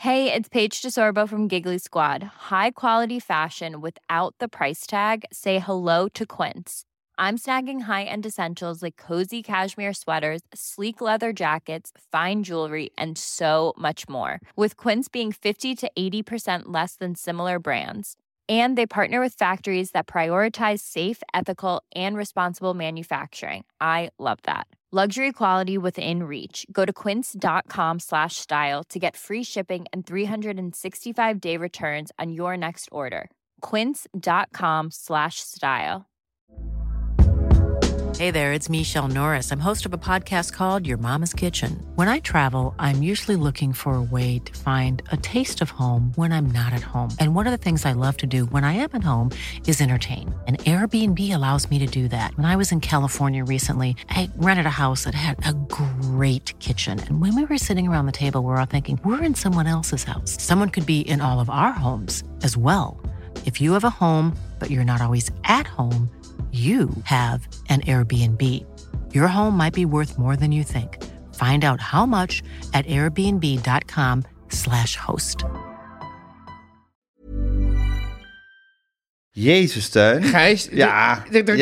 Hey, it's Paige DeSorbo from Giggly Squad. High quality fashion without the price tag. Say hello to Quince. I'm snagging high-end essentials like cozy cashmere sweaters, sleek leather jackets, fine jewelry, and so much more. With Quince being 50 to 80% less than similar brands. And they partner with factories that prioritize safe, ethical, and responsible manufacturing. I love that. Luxury quality within reach. Go to quince.com/style to get free shipping and 365-day returns on your next order. Quince.com/style. Hey there, it's Michelle Norris. I'm host of a podcast called Your Mama's Kitchen. When I travel, I'm usually looking for a way to find a taste of home when I'm not at home. And one of the things I love to do when I am at home is entertain. And Airbnb allows me to do that. When I was in California recently, I rented a house that had a great kitchen. And when we were sitting around the table, we're all thinking, we're in someone else's house. Someone could be in all of our homes as well. If you have a home, but you're not always at home, you have an Airbnb. Your home might be worth more than you think. Find out how much at airbnb.com/host. Jezus, Teun. Gijs. Ja, mensen.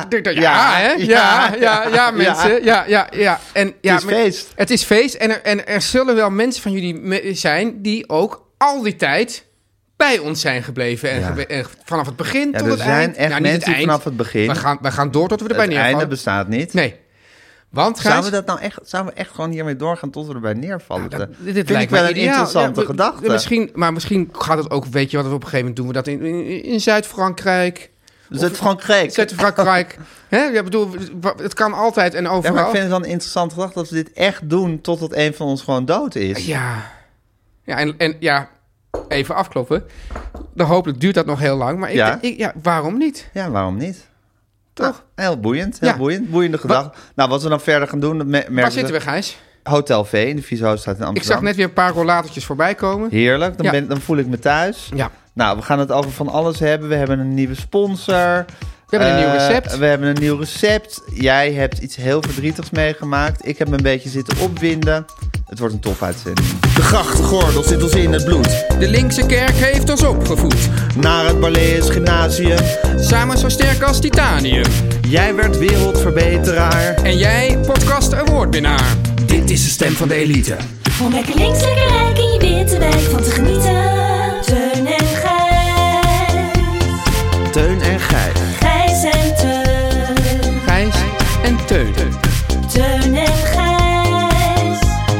Ja. En ja, het is feest. Het is feest. En er zullen wel mensen van jullie zijn die ook al die tijd bij ons zijn gebleven. En vanaf het begin tot het eind. Er zijn echt mensen vanaf het begin. We gaan door tot we erbij neervallen. Het einde bestaat niet. Nee. Want, Gijs, zouden we echt gewoon hiermee doorgaan tot we erbij neervallen? Nou, dit vind lijkt ik wel me een interessante gedachte. Maar misschien gaat het ook, weet je wat, op een gegeven moment doen we dat in Zuid-Frankrijk. Zuid-Frankrijk. Hè? Ja, bedoel, het kan altijd en overal. Ja, maar ik vind het wel een interessante gedachte dat we dit echt doen totdat een van ons gewoon dood is. Ja, en even afkloppen. Dan hopelijk duurt dat nog heel lang. Maar waarom niet? Ja, waarom niet? Toch? Nou, heel boeiend. Boeiende gedachte. Nou, wat we dan verder gaan doen... Waar zitten we, Gijs? Hotel V in de Vieshoofdstraat in Amsterdam. Ik zag net weer een paar rollatertjes voorbij komen. Heerlijk, dan voel ik me thuis. Ja. Nou, we gaan het over van alles hebben. We hebben een nieuwe sponsor. We hebben een nieuw recept. We hebben een nieuw recept. Jij hebt iets heel verdrietigs meegemaakt. Ik heb me een beetje zitten opwinden. Het wordt een topuitzending. De grachtgordel zit ons in het bloed. De linkse kerk heeft ons opgevoed. Naar het Barlees Gymnasium. Samen zo sterk als titanium. Jij werd wereldverbeteraar. En jij podcast awardwinnaar. Dit is de stem van de elite. Om lekker links, lekker rijk in je witte wijk van te genieten. Teun en Gijs. Teun en Gijs. Gijs en Teun. Gijs en Teun. Teun en Gijs.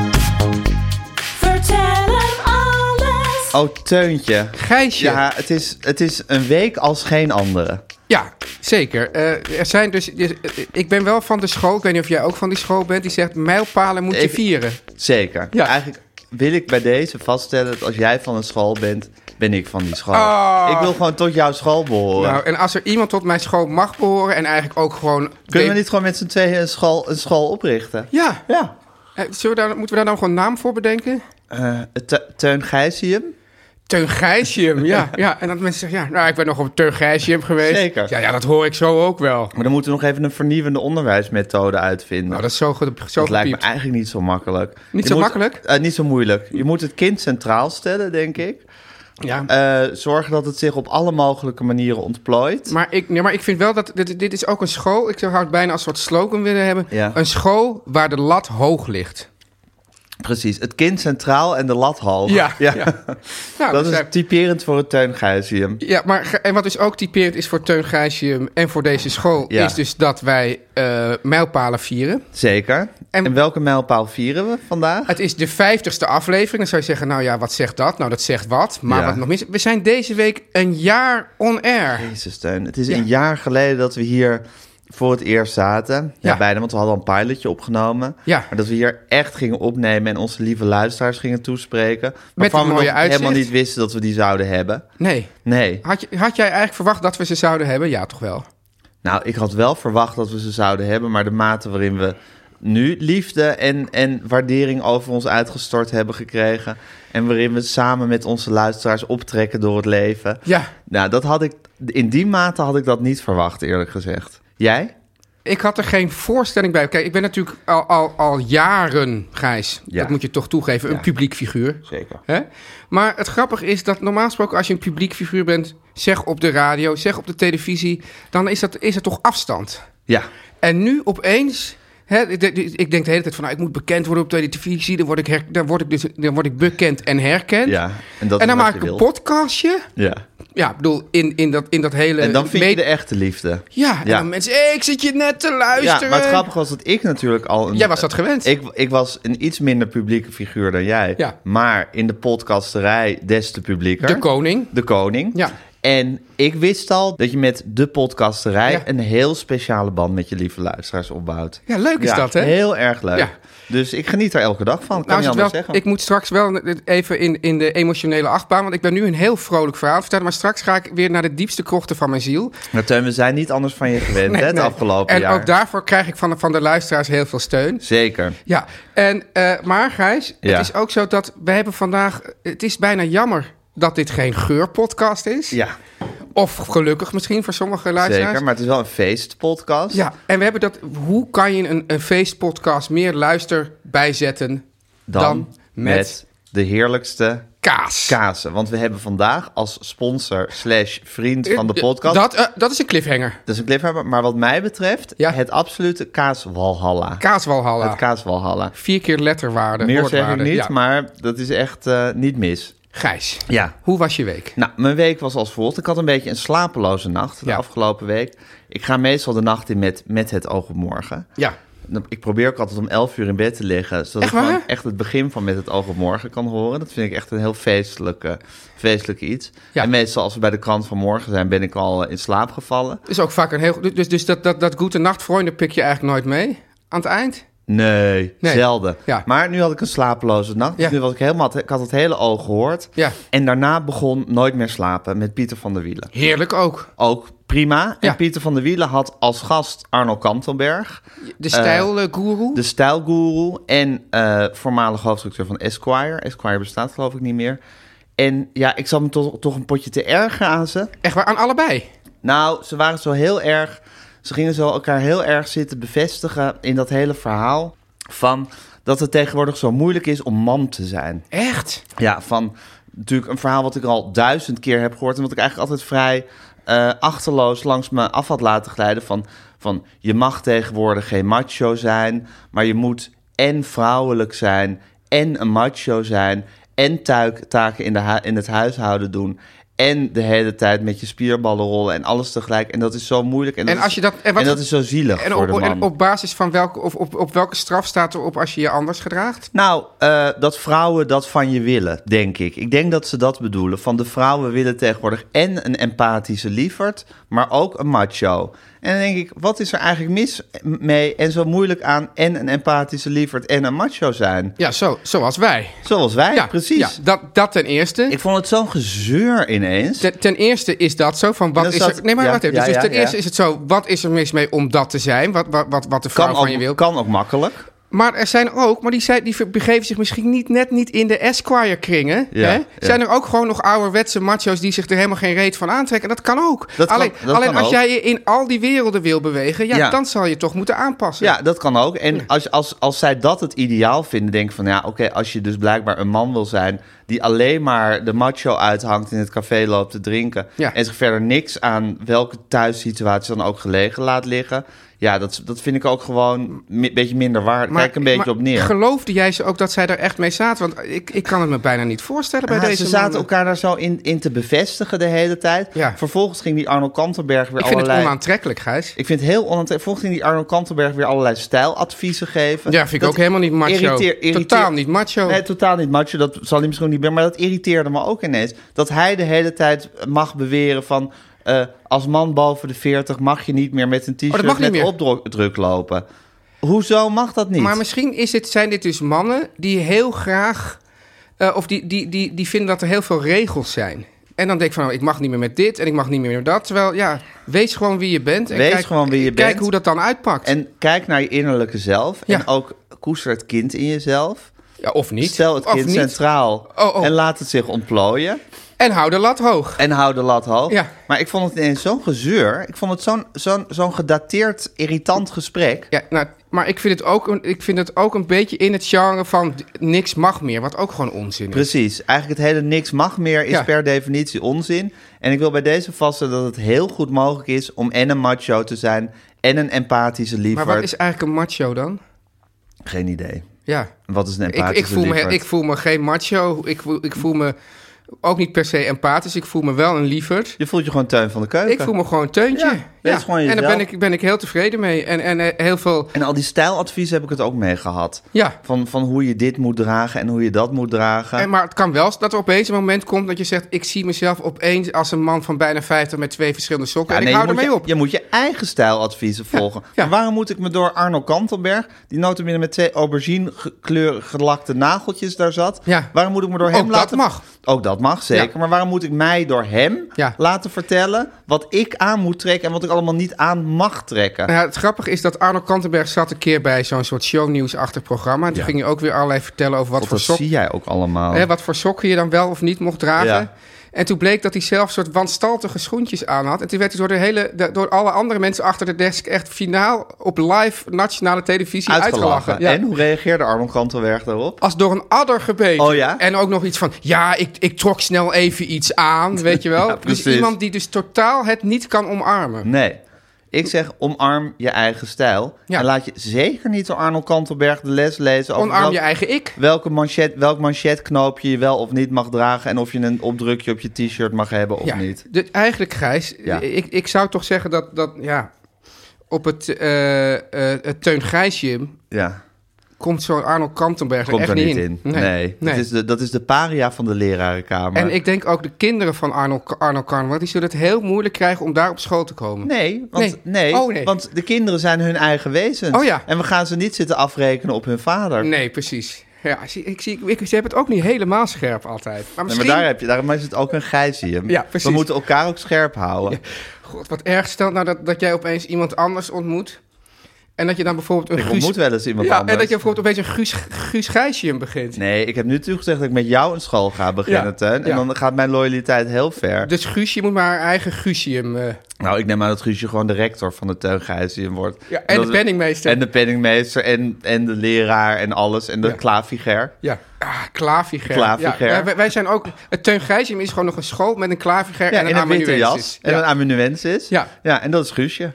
Vertel hem alles. Oh, Teuntje. Gijsje. Ja, het is een week als geen andere. Ja, zeker. Er zijn dus, ik ben wel van de school, ik weet niet of jij ook van die school bent, die zegt mijlpalen moet je vieren. Zeker. Ja. Eigenlijk wil ik bij deze vaststellen dat als jij van een school bent, ben ik van die school. Oh. Ik wil gewoon tot jouw school behoren. Nou, en als er iemand tot mijn school mag behoren en eigenlijk ook gewoon... Kunnen we niet gewoon met z'n tweeën een school oprichten? Ja. Ja. Moeten we daar dan gewoon een naam voor bedenken? Teun Gijsium? Teun Gijsium, ja. En dat mensen zeggen, ik ben nog op Teun Gijsium geweest. Zeker. Ja, dat hoor ik zo ook wel. Maar dan moeten we nog even een vernieuwende onderwijsmethode uitvinden. Nou, dat is zo dat lijkt me eigenlijk niet zo makkelijk. Makkelijk? Niet zo moeilijk. Je moet het kind centraal stellen, denk ik. Ja. Zorgen dat het zich op alle mogelijke manieren ontplooit. Maar ik vind wel dat dit is ook een school. Ik zou het bijna als soort slogan willen hebben. Ja. Een school waar de lat hoog ligt. Precies, het kind centraal en de lat hoog. Ja. Nou, dat is typerend voor het Teun Gijsium. Ja, en wat dus ook typerend is voor Teun Gijsium en voor deze school... is dus dat wij mijlpalen vieren. Zeker. En welke mijlpaal vieren we vandaag? Het is de 50ste aflevering. Dan zou je zeggen, nou ja, wat zegt dat? Nou, dat zegt wat. Maar wat nog mis? We zijn deze week een jaar on air. Jezus, Teun. Het is een jaar geleden dat we hier voor het eerst zaten. Ja, bijna, want we hadden al een pilotje opgenomen. Ja. Maar dat we hier echt gingen opnemen en onze lieve luisteraars gingen toespreken. Waarvan we nog helemaal niet wisten dat we die zouden hebben. Nee. Had jij eigenlijk verwacht dat we ze zouden hebben? Ja, toch wel? Nou, ik had wel verwacht dat we ze zouden hebben, maar de mate waarin we nu liefde en waardering over ons uitgestort hebben gekregen en waarin we samen met onze luisteraars optrekken door het leven. Ja. Nou, in die mate had ik dat niet verwacht, eerlijk gezegd. Jij? Ik had er geen voorstelling bij. Kijk, ik ben natuurlijk al jaren, Gijs, dat moet je toch toegeven, een publiek figuur. Zeker. Hè? Maar het grappige is dat normaal gesproken als je een publiek figuur bent, zeg op de radio, zeg op de televisie, dan is er toch afstand. Ja. En nu opeens... ik denk de hele tijd van, ik moet bekend worden op de televisie. Dan word ik bekend en herkend. Ja, en dan maak ik een podcastje. Ja. Ja, ik bedoel, in dat hele... En dan vind je de echte liefde. Ja, en dan mensen, ik zit je net te luisteren. Ja, maar het grappige was dat ik natuurlijk al... Jij was dat gewend. Ik was een iets minder publieke figuur dan jij. Ja. Maar in de podcasterij des te publieker. De koning. Ja. En ik wist al dat je met de podcasterij een heel speciale band met je lieve luisteraars opbouwt. Ja, leuk is dat, hè? Heel erg leuk. Ja. Dus ik geniet er elke dag van, kan je anders zeggen. Ik moet straks wel even in de emotionele achtbaan, want ik ben nu een heel vrolijk verhaal vertellen, maar straks ga ik weer naar de diepste krochten van mijn ziel. Maar Teun, we zijn niet anders van je gewend, het afgelopen jaar. En ook daarvoor krijg ik van de luisteraars heel veel steun. Zeker. Ja, maar Gijs, het is ook zo dat we hebben vandaag, het is bijna jammer dat dit geen geurpodcast is. Ja. Of gelukkig misschien voor sommige luisteraars. Zeker, maar het is wel een feestpodcast. Ja, en we hebben dat... Hoe kan je een feestpodcast meer luister bijzetten dan met de heerlijkste kazen? Want we hebben vandaag als sponsor / vriend van de podcast... Dat is een cliffhanger. Dat is een cliffhanger, maar wat mij betreft... het absolute kaaswalhalla. Kaaswalhalla. Het kaaswalhalla. 4 keer letterwaarde. Meer zeg ik niet, maar dat is echt niet mis. Gijs, ja. Hoe was je week? Nou, mijn week was als volgt. Ik had een beetje een slapeloze nacht de afgelopen week. Ik ga meestal de nacht in met het oog op morgen. Ja. Ik probeer ook altijd om 11 uur in bed te liggen, zodat ik gewoon echt het begin van met het oog op morgen kan horen. Dat vind ik echt een heel feestelijk iets. Ja. En meestal als we bij de krant van morgen zijn, ben ik al in slaap gevallen. Is ook vaak een heel... Dus dat goede nacht pik je eigenlijk nooit mee aan het eind? Nee, zelden. Ja. Maar nu had ik een slapeloze nacht. Dus nu was ik had het hele oog gehoord. Ja. En daarna begon Nooit meer slapen met Pieter van der Wielen. Heerlijk ook. Ook prima. Ja. En Pieter van der Wielen had als gast Arno Kantelberg. De stijlgoeroe. De stijlgoeroe en voormalig hoofdredacteur van Esquire. Esquire bestaat geloof ik niet meer. En ja, ik zat me toch een potje te ergeren aan ze. Echt waar? Aan allebei? Nou, ze waren zo heel erg... Ze gingen zo elkaar heel erg zitten bevestigen in dat hele verhaal van dat het tegenwoordig zo moeilijk is om man te zijn. Echt? Ja, van natuurlijk een verhaal wat ik al 1000 keer heb gehoord en wat ik eigenlijk altijd vrij achterloos langs me af had laten glijden van je mag tegenwoordig geen macho zijn, maar je moet en vrouwelijk zijn en een macho zijn en taken in het huishouden doen. En de hele tijd met je spierballen rollen en alles tegelijk. En dat is zo moeilijk. En dat is zo zielig voor de man. En op basis van op welke straf staat erop als je je anders gedraagt? Nou, dat vrouwen dat van je willen, denk ik. Ik denk dat ze dat bedoelen. Van de vrouwen willen tegenwoordig en een empathische lieverd, maar ook een macho. En dan denk ik, wat is er eigenlijk mis mee en zo moeilijk aan en een empathische lieverd en een macho zijn? Ja, zoals wij. Zoals wij, ja, precies. Ja, dat ten eerste. Ik vond het zo'n gezeur ineens. Ten eerste is dat zo van, wat is er... Nee, maar wacht even. Dus ten eerste is het zo, wat is er mis mee om dat te zijn? Wat de vrouw van je wil. Kan ook makkelijk. Maar er zijn ook, die begeven zich misschien net niet in de Esquire-kringen. Ja, hè? Ja. Zijn er ook gewoon nog ouderwetse macho's die zich er helemaal geen reet van aantrekken? Dat kan ook. Alleen als jij je in al die werelden wil bewegen, dan zal je toch moeten aanpassen. Ja, dat kan ook. En als zij dat het ideaal vinden, denk ik van oké, als je dus blijkbaar een man wil zijn die alleen maar de macho uithangt in het café loopt te drinken en zich verder niks aan welke thuissituatie dan ook gelegen laat liggen. Ja, dat vind ik ook gewoon een beetje minder waard. Kijk een beetje op neer. Geloofde jij ze ook dat zij daar echt mee zaten? Want ik kan het me bijna niet voorstellen bij deze Ze zaten elkaar daar zo in te bevestigen de hele tijd. Ja. Vervolgens ging die Arno Kantelberg weer allerlei... Ik vind het onaantrekkelijk, Gijs. Ik vind het heel onaantrekkelijk. Vervolgens ging die Arno Kantelberg weer allerlei stijladviezen geven. Ja, vind ik ook helemaal niet macho. Totaal niet macho. Nee, totaal niet macho. Dat zal hij misschien niet meer. Maar dat irriteerde me ook ineens. Dat hij de hele tijd mag beweren van... als man boven de 40 mag je niet meer met een t-shirt met opdruk lopen. Hoezo mag dat niet? Maar misschien zijn dit dus mannen die heel graag... of die vinden dat er heel veel regels zijn. En dan denk ik van, ik mag niet meer met dit en ik mag niet meer met dat. Terwijl, wees gewoon wie je bent. En kijk hoe dat dan uitpakt. En kijk naar je innerlijke zelf. Ja. En ook koester het kind in jezelf. Ja, of niet. Stel het kind centraal en laat het zich ontplooien. En hou de lat hoog. Ja. Maar ik vond het ineens zo'n gezeur. Ik vond het zo'n gedateerd, irritant gesprek. Ja, nou, maar ik vind het ook een beetje in het genre van niks mag meer. Wat ook gewoon onzin is. Precies. Eigenlijk het hele niks mag meer is per definitie onzin. En ik wil bij deze vaststellen dat het heel goed mogelijk is om en een macho te zijn en een empathische liefhebber. Maar wat is eigenlijk een macho dan? Geen idee. Ja. Wat is een empathische liefhebber? Ik voel me geen macho. Ik voel me ook niet per se empathisch. Ik voel me wel een lieverd. Je voelt je gewoon Teun van de Keuken. Ik voel me gewoon Teuntje. Ja. Gewoon en daar ben ik heel tevreden mee. En heel veel... En al die stijladviezen heb ik het ook mee gehad. Ja. Van hoe je dit moet dragen en hoe je dat moet dragen. Maar het kan wel dat er opeens een moment komt dat je zegt... ik zie mezelf opeens als een man van bijna 50 met 2 verschillende sokken. En ik hou ermee op. Je moet je eigen stijladviezen volgen. Ja. Maar waarom moet ik me door Arno Kantelberg... die nota bene met 2 aubergine gelakte nageltjes daar zat... waarom moet ik me door hem laten... Ook dat mag, zeker. Ja. Maar waarom moet ik mij door hem laten vertellen... wat ik aan moet trekken en wat ik allemaal niet aan mag trekken? Nou ja, het grappige is dat Arno Kantelberg zat een keer bij zo'n soort shownieuwsachtig programma. En toen ging je ook weer allerlei vertellen over wat voor sokken... Dat zie jij ook allemaal. Wat voor sokken je dan wel of niet mocht dragen. Ja. En toen bleek dat hij zelf een soort wanstaltige schoentjes aan had. En toen werd hij door alle andere mensen achter de desk... echt finaal op live nationale televisie uitgelachen. Ja. En hoe reageerde Arno Kantelberg daarop? Als door een adder gebeten. Oh ja? En ook nog iets van... ja, ik trok snel even iets aan, weet je wel. Ja, dus iemand die dus totaal het niet kan omarmen. Nee. Ik zeg, omarm je eigen stijl. Ja. En laat je zeker niet door Arno Kantelberg de les lezen... over omarm je eigen ik. Welk manchetknoopje je wel of niet mag dragen... en of je een opdrukje op je t-shirt mag hebben of niet. Eigenlijk, Gijs, ik zou toch zeggen dat op het Teun Gijsgym... Ja. Komt zo'n Arno Kantelberg er echt niet in. Nee. Dat is de paria van de lerarenkamer. En ik denk ook de kinderen van Arno Kantelberg... die zullen het heel moeilijk krijgen om daar op school te komen. Nee, want de kinderen zijn hun eigen wezens. Oh ja. En we gaan ze niet zitten afrekenen op hun vader. Nee, precies. Ja, ze hebben het ook niet helemaal scherp altijd. Maar misschien... maar daarom is het ook een Gijsgym. Ja, precies. We moeten elkaar ook scherp houden. Ja. God, wat erg stelt nou dat jij opeens iemand anders ontmoet... En dat je dan bijvoorbeeld Ik ontmoet wel eens iemand anders. En dat je bijvoorbeeld opeens een Guus Gijsgym begint. Nee, ik heb nu natuurlijk gezegd dat ik met jou een school ga beginnen, Teun. En dan gaat mijn loyaliteit heel ver. Dus Guusje moet maar haar eigen Guusgym... Nou, ik neem aan dat Guusje gewoon de rector van de Teun Gijsgym wordt. Ja, en de penningmeester. En de penningmeester en de leraar en alles. En de klaviger. Ja, klaviger. Ja, wij zijn ook... Het Teun Gijsgym is gewoon nog een school met een klaviger en een amanuensis. En een amanuensis. Ja, en dat is Guusje.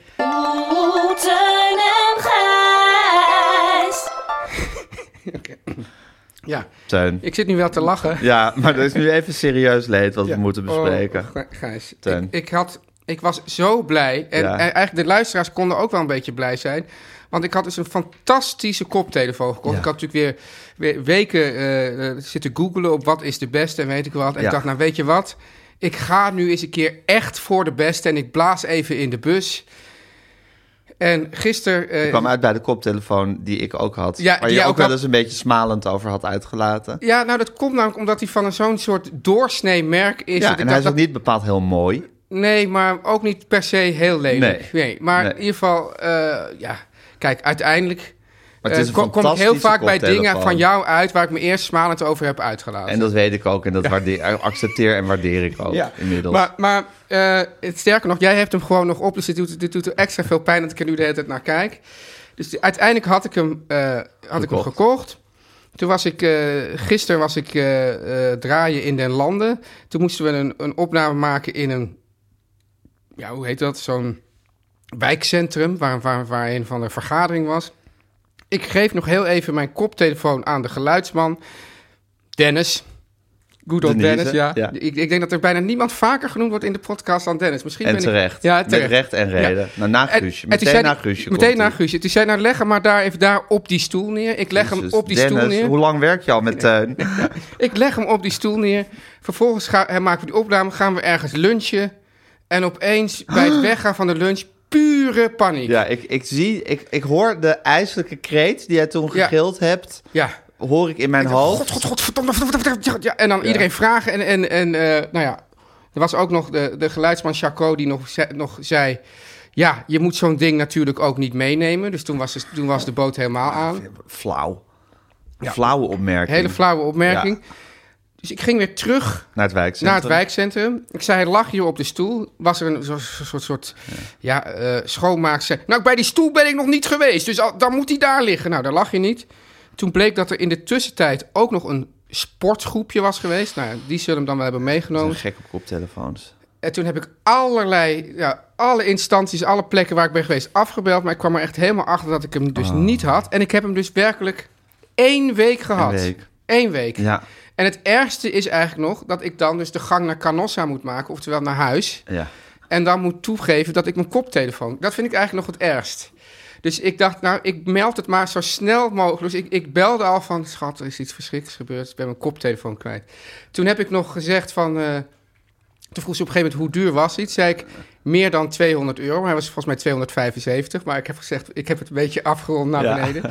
Okay. Ja, Teun. Ik zit nu wel te lachen. Ja, maar er is nu even serieus leed wat we moeten bespreken. Gijs, ik was zo blij. En eigenlijk de luisteraars konden ook wel een beetje blij zijn. Want ik had dus een fantastische koptelefoon gekocht. Ja. Ik had natuurlijk weer weken zitten googlen op wat is de beste en weet ik wat. En ik dacht, nou weet je wat? Ik ga nu eens een keer echt voor de beste. En ik blaas even in de bus... En gisteren... Je kwam uit bij de koptelefoon die ik ook had. Ja, waar je ook wel eens een beetje smalend over had uitgelaten. Ja, nou dat komt namelijk omdat hij van zo'n soort doorsnee merk is. Ja, en hij is ook niet bepaald heel mooi. Nee, maar ook niet per se heel lelijk. Nee. Maar in ieder geval, kijk, uiteindelijk... Kom ik heel vaak bij dingen van jou uit... waar ik me eerst smalend over heb uitgelaten. En dat weet ik ook. En dat accepteer en waardeer ik ook inmiddels. Maar sterker nog, jij hebt hem gewoon nog op. Dus dit doet er extra veel pijn dat ik er nu de hele tijd naar kijk. Dus uiteindelijk had ik hem gekocht. Toen was ik... gisteren was ik draaien in Den Landen. Toen moesten we een opname maken in een... Ja, hoe heet dat? Zo'n wijkcentrum... waar een van de vergadering was... Ik geef nog heel even mijn koptelefoon aan de geluidsman. Dennis. Good old Dennis, ja. Ik denk dat er bijna niemand vaker genoemd wordt in de podcast dan Dennis. Misschien en terecht. Met recht en reden. Ja. Nou, na Guusje. Meteen na Guusje. Toen zei nou, leg hem maar daar op die stoel neer. Ik leg hem op die Dennis, stoel neer. Hoe lang werk je al met Teun? Ik leg hem op die stoel neer. Vervolgens maken we die opname. Gaan we ergens lunchen. En opeens bij het weggaan van de lunch... Pure paniek. Ja, ik hoor de ijselijke kreet die jij toen gegild hebt. Ja. Hoor ik in mijn hoofd. Godverdomme. Ja, en dan iedereen vragen. En nou ja, er was ook nog de geluidsman Chaco die nog zei... Ja, je moet zo'n ding natuurlijk ook niet meenemen. Dus toen was de boot helemaal aan. Flauw. Flauwe opmerking. Hele flauwe opmerking. Ja. Dus ik ging weer terug naar het wijkcentrum. Ik zei, hij lag hier op de stoel. Was er een soort schoonmaakster. Nou, bij die stoel ben ik nog niet geweest. Dus dan moet hij daar liggen. Nou, daar lag hij niet. Toen bleek dat er in de tussentijd ook nog een sportgroepje was geweest. Nou, die zullen hem dan wel hebben meegenomen. Dat is een gek op koptelefoons. En toen heb ik alle instanties, alle plekken waar ik ben geweest afgebeld. Maar ik kwam er echt helemaal achter dat ik hem dus niet had. En ik heb hem dus werkelijk 1 week gehad. 1 week. Ja. En het ergste is eigenlijk nog dat ik dan dus de gang naar Canossa moet maken, oftewel naar huis. Ja. En dan moet toegeven dat ik mijn koptelefoon... Dat vind ik eigenlijk nog het ergst. Dus ik dacht, nou, ik meld het maar zo snel mogelijk. Dus ik belde al van, schat, er is iets verschrikkelijks gebeurd. Ik ben mijn koptelefoon kwijt. Toen heb ik nog gezegd van... Toen vroeg ze op een gegeven moment, hoe duur was iets? Zei ik, meer dan €200. Maar hij was volgens mij 275. Maar ik heb gezegd, ik heb het een beetje afgerond naar beneden.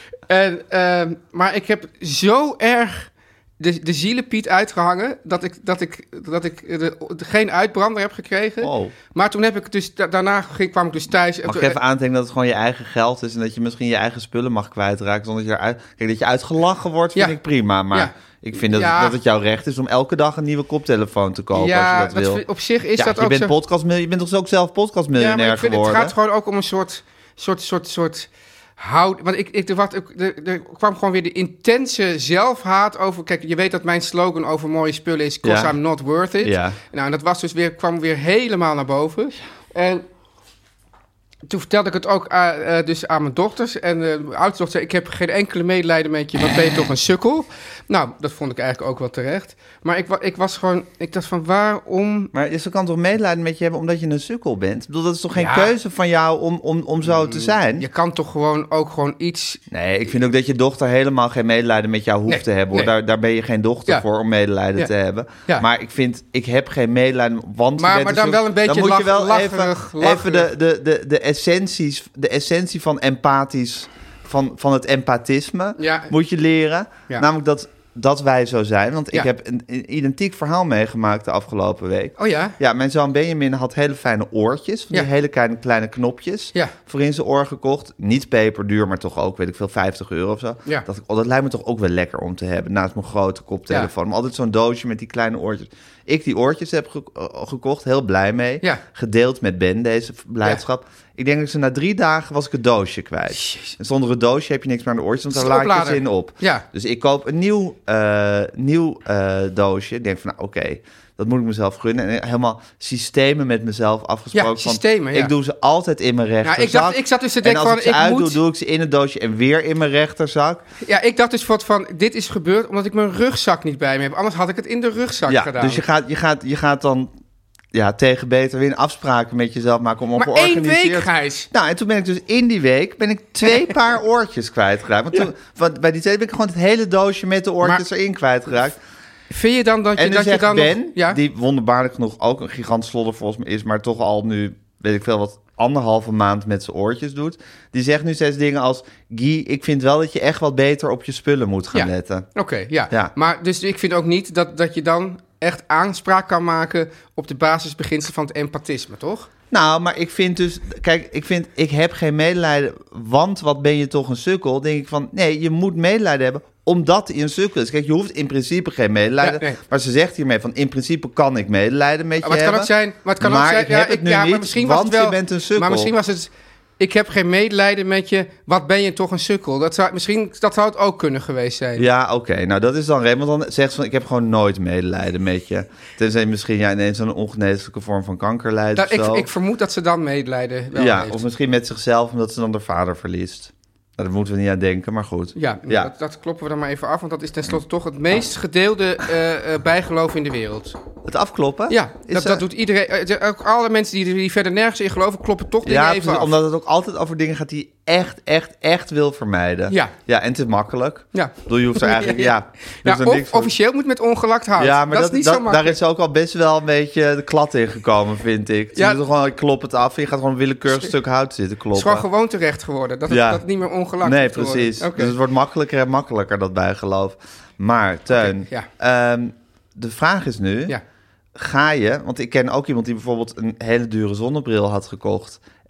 Maar ik heb zo erg de zielepiet uitgehangen dat ik geen uitbrander heb gekregen. Oh. Maar toen heb ik dus daarna kwam ik dus thuis. Mag ik even aandenken dat het gewoon je eigen geld is en dat je misschien je eigen spullen mag kwijtraken zonder dat je kijk, dat je uitgelachen wordt, vind ik prima. Maar ik vind dat het jouw recht is om elke dag een nieuwe koptelefoon te kopen als je dat wil. Op zich is dat ook je bent toch ook zelf podcastmiljonair geworden? Het gaat gewoon ook om een soort want er kwam gewoon weer de intense zelfhaat over. Kijk, je weet dat mijn slogan over mooie spullen is 'cause I'm not worth it. Ja. Nou, en dat was dus kwam weer helemaal naar boven. En toen vertelde ik het ook dus aan mijn dochters. En mijn oudste dochter zei, ik heb geen enkele medelijden met je. Wat ben je toch een sukkel? Nou, dat vond ik eigenlijk ook wel terecht. Maar ik dacht van, waarom... Maar ze kan toch medelijden met je hebben omdat je een sukkel bent? Ik bedoel, dat is toch geen keuze van jou om zo te zijn? Je kan toch gewoon iets... Nee, ik vind ook dat je dochter helemaal geen medelijden met jou hoeft te hebben. Hoor. Daar ben je geen dochter voor om medelijden te hebben. Ja. Maar ik heb geen medelijden, want... Maar dan wel een beetje dan moet je wel lacherig. Even de essentie van empathisch... Van het empathisme moet je leren. Ja. Namelijk dat wij zo zijn. Want ik heb een identiek verhaal meegemaakt de afgelopen week. Oh ja? Ja, mijn zoon Benjamin had hele fijne oortjes. Van die hele kleine knopjes. Voor in zijn oor gekocht. Niet peperduur, maar toch ook, weet ik veel, €50 of zo. Ja. Dat lijkt me toch ook wel lekker om te hebben. Naast mijn grote koptelefoon. Maar altijd zo'n doosje met die kleine oortjes. Ik die oortjes heb gekocht, heel blij mee. Ja. Gedeeld met Ben, deze blijdschap. Ja. Ik denk dat ze na 3 dagen was ik het doosje kwijt. Jezus. En zonder het doosje heb je niks meer aan de oortjes, want daar laat je ze in op. Ja. Dus ik koop een nieuw doosje. Ik denk van, nou oké, dat moet ik mezelf gunnen. En helemaal systemen met mezelf afgesproken. Ja, systemen, Ik doe ze altijd in mijn rechterzak. Nou, ik zat dus te denken van... En als ik ze uitdoe, doe ik ze in het doosje en weer in mijn rechterzak. Ja, ik dacht dus van dit is gebeurd omdat ik mijn rugzak niet bij me heb. Anders had ik het in de rugzak gedaan. Dus je gaat dan... Ja, tegen beter weer afspraken met jezelf maken om georganiseerd... Maar 1 week, Gijs. Nou, en toen ben ik dus in die week 2 paar oortjes kwijtgeraakt. Want bij die 2 ben ik gewoon het hele doosje met de oortjes erin kwijtgeraakt. Vind je dan dat je dan Ben, die wonderbaarlijk genoeg ook een gigant slodder volgens mij is, maar toch al nu, weet ik veel wat, 1,5 maand met zijn oortjes doet. Die zegt nu steeds dingen als... Guy, ik vind wel dat je echt wat beter op je spullen moet gaan letten. Oké. Maar dus ik vind ook niet dat je dan echt aanspraak kan maken op de basisbeginselen van het empathisme, toch? Nou, maar ik vind dus... Kijk, ik heb geen medelijden, want wat ben je toch een sukkel? Denk ik van, nee, je moet medelijden hebben omdat hij een sukkel is. Kijk, je hoeft in principe geen medelijden. Maar ze zegt hiermee van, in principe kan ik medelijden met je hebben. Maar het kan ook zijn... ik heb het nu niet, want je bent een sukkel. Maar misschien was het... Ik heb geen medelijden met je. Wat ben je toch een sukkel? Dat zou het ook kunnen geweest zijn. Ja, oké. Nou, dat is dan Raymond. Dan zegt ze van, ik heb gewoon nooit medelijden met je. Tenzij misschien ineens een ongeneeslijke vorm van kanker lijdt ik vermoed dat ze dan medelijden wel heeft. Of misschien met zichzelf, omdat ze dan haar vader verliest. Nou, daar moeten we niet aan denken, maar goed. Ja. Dat kloppen we dan maar even af. Want dat is tenslotte toch het meest gedeelde bijgeloof in de wereld. Het afkloppen? Ja, dat doet iedereen. Ook alle mensen die verder nergens in geloven, kloppen toch dingen even af. Omdat het ook altijd over dingen gaat die echt wil vermijden. Ja, en het is makkelijk. Ja. Je hoeft er eigenlijk... officieel moet met ongelakt hout. Ja, maar dat is niet zo makkelijk. Daar is ook al best wel een beetje de klad in gekomen, vind ik. Ik klop het af en je gaat gewoon een willekeurig stuk hout zitten kloppen. Het is gewoon terecht geworden. Dat het niet meer ongelakt Nee, precies. Okay. Dus het wordt makkelijker en makkelijker, dat bijgeloof. Maar, Teun, de vraag is nu... Ja. Ga je, want ik ken ook iemand die bijvoorbeeld een hele dure zonnebril had gekocht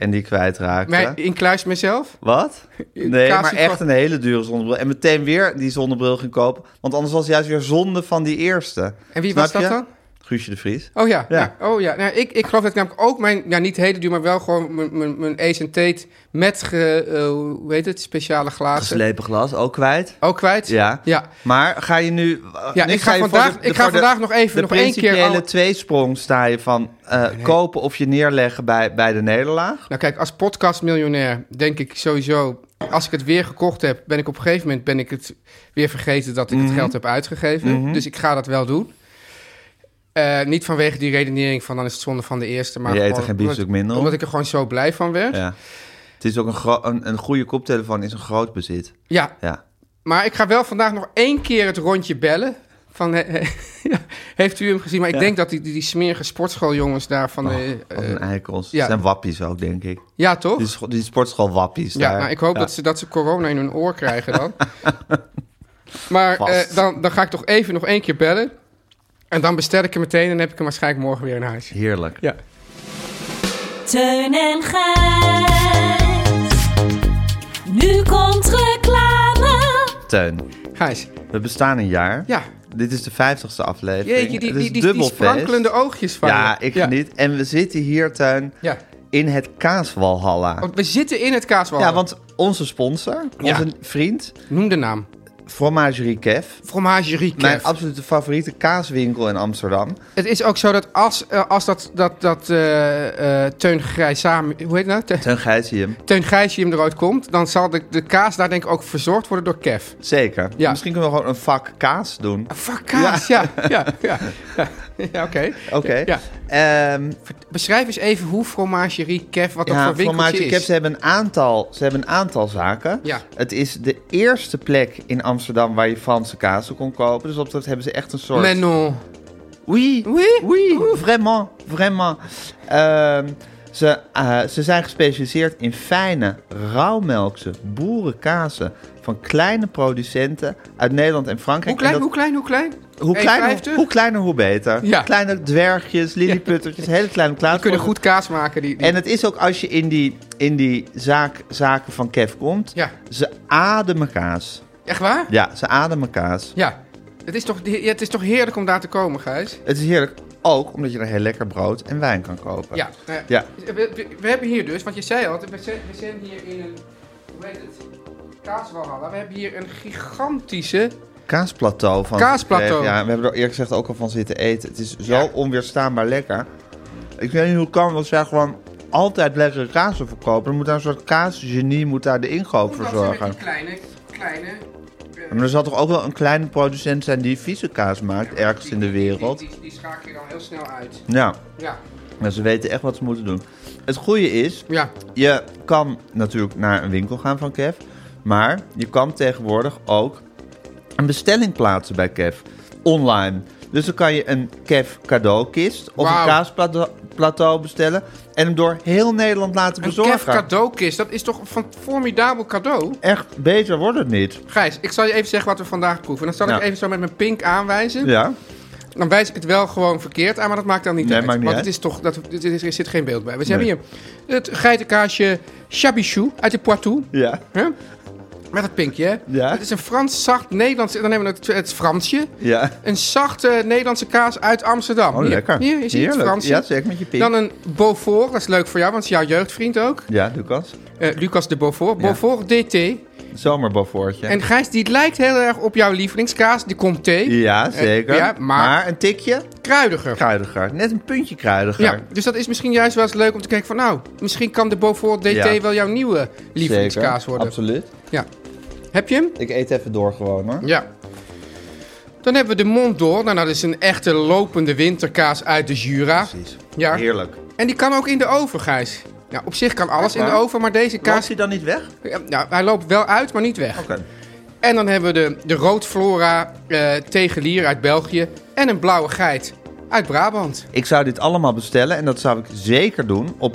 en die kwijtraakte. Maar inclusief mezelf? Wat? Nee, maar echt een hele dure zonnebril. En meteen weer die zonnebril ging kopen. Want anders was het juist weer zonde van die eerste. En wie was dat dan? Guusje de Vries. Oh ja. Oh ja. Nou, ik geloof dat ik namelijk ook mijn, niet hele duur, maar wel gewoon mijn Ace & Tate met, hoe heet het, speciale glazen. Geslepen glas, ook kwijt. Ook kwijt? Ja. Maar ga je nu... Ja, ik ga vandaag nog even nog één keer... De principiële tweesprong sta je van kopen of je neerleggen bij de nederlaag? Nou kijk, als podcastmiljonair denk ik sowieso... Als ik het weer gekocht heb, ben ik op een gegeven moment het weer vergeten dat ik het geld heb uitgegeven. Dus ik ga dat wel doen. Niet vanwege die redenering van dan is het zonde van de eerste. Maar je eet er geen biefstuk minder omdat ik er gewoon zo blij van werd. Ja. Het is ook een goede koptelefoon is een groot bezit. Ja. Maar ik ga wel vandaag nog 1 keer het rondje bellen. Heeft u hem gezien? Maar ik denk dat die smerige sportschooljongens daar van de... Wat een eikels. Het zijn wappies ook, denk ik. Ja, toch? Die sportschoolwappies daar. Ja, nou, ik hoop dat ze corona in hun oor krijgen dan. Maar dan ga ik toch even nog 1 keer bellen. En dan bestel ik hem meteen en dan heb ik hem waarschijnlijk morgen weer in huis. Heerlijk. Ja. Teun en Gijs. Nu komt reclame. Teun. Gijs. We bestaan een jaar. Ja. Dit is de 50ste aflevering. Jeetje, die sprankelende oogjes van je. Ik geniet. En we zitten hier, Teun, in het Kaaswalhalla. Oh, we zitten in het Kaaswalhalla. Ja, want onze sponsor, onze vriend... Noem de naam. Fromagerie Kev. Fromagerie Kev. Mijn absolute favoriete kaaswinkel in Amsterdam. Het is ook zo dat als dat Teun Gijsaam... Hoe heet dat? Teun Gijsium eruit komt... dan zal de kaas daar denk ik ook verzorgd worden door Kev. Zeker. Ja. Misschien kunnen we gewoon een vak kaas doen. Een vak kaas, ja, oké. Ja. Beschrijf eens even hoe Fromagerie Kev, wat dat voor winkeltje is. Kev, ze hebben een aantal zaken. Ja. Het is de eerste plek in Amsterdam waar je Franse kaas kon kopen. Dus op dat hebben ze echt een soort... Mais non. Oui, vraiment. Ze zijn gespecialiseerd in fijne, rauwmelkse boerenkazen van kleine producenten uit Nederland en Frankrijk. Hoe klein? Hoe kleiner, hoe beter. Ja. Kleine dwergjes, liliputtertjes, hele kleine klaas. Die kunnen goed kaas maken. En het is ook als je in die zaken van Kev komt, ze ademen kaas. Echt waar? Ja, ze ademen kaas. Ja. Het is toch heerlijk om daar te komen, Gijs? Het is heerlijk. Ook omdat je er heel lekker brood en wijn kan kopen. Ja. We hebben hier dus, want je zei al, we zijn hier in een, hoe heet het, Kaaswalhalla. We hebben hier een gigantische... Kaasplateau. Ja, we hebben er eerlijk gezegd ook al van zitten eten. Het is zo onweerstaanbaar lekker. Ik weet niet hoe het kan, want zij gewoon altijd lekkere kazen verkopen. Er moet daar een soort kaasgenie de inkoop verzorgen. Met die kleine... Maar er zal toch ook wel een kleine producent zijn die vieze kaas maakt, ergens in de wereld. Die schakel je dan heel snel uit. Ja. Maar ze weten echt wat ze moeten doen. Het goede is, je kan natuurlijk naar een winkel gaan van Kev. Maar je kan tegenwoordig ook een bestelling plaatsen bij Kev. Online. Dus dan kan je een Kev cadeaukist of een kaasplateau bestellen. En hem door heel Nederland laten bezorgen. Een Kev cadeaukist, dat is toch een formidabel cadeau? Echt, beter wordt het niet. Gijs, ik zal je even zeggen wat we vandaag proeven. Dan zal ik even zo met mijn pink aanwijzen. Ja. Dan wijs ik het wel gewoon verkeerd aan, maar dat maakt dan niet uit. Maakt niet want uit. Het is toch, er zit geen beeld bij. We hebben hier het geitenkaasje Chabichou uit de Poitou. Ja. Huh? Met het pinkje, hè? Ja. Het is een Frans, zacht, Nederlands... Dan hebben we het Fransje. Ja. Een zachte Nederlandse kaas uit Amsterdam. Oh, lekker. Hier, zie je het Fransje? Ja, zeker met je pink. Dan een Beaufort, dat is leuk voor jou, want het is jouw jeugdvriend ook. Ja, Lucas. Lucas de Beaufort. Beaufort DT. Zomerbeaufortje. En Gijs, die lijkt heel erg op jouw lievelingskaas, de Comté. Ja, zeker. Maar een tikje... Kruidiger. Net een puntje kruidiger. Ja, dus dat is misschien juist wel eens leuk om te kijken van... Nou, misschien kan de Beaufort DT wel jouw nieuwe lievelingskaas worden. Absoluut. Ja. Heb je hem? Ik eet even door gewoon, hoor. Ja. Dan hebben we de Mont d'Or. Nou, dat is een echte lopende winterkaas uit de Jura. Precies. Ja. Heerlijk. En die kan ook in de oven, Gijs. Ja, op zich kan alles in de oven, maar deze kaas... Loopt hij dan niet weg? Ja, hij loopt wel uit, maar niet weg. Oké. En dan hebben we de Roodflora Tegelier uit België. En een blauwe geit uit Brabant. Ik zou dit allemaal bestellen en dat zou ik zeker doen op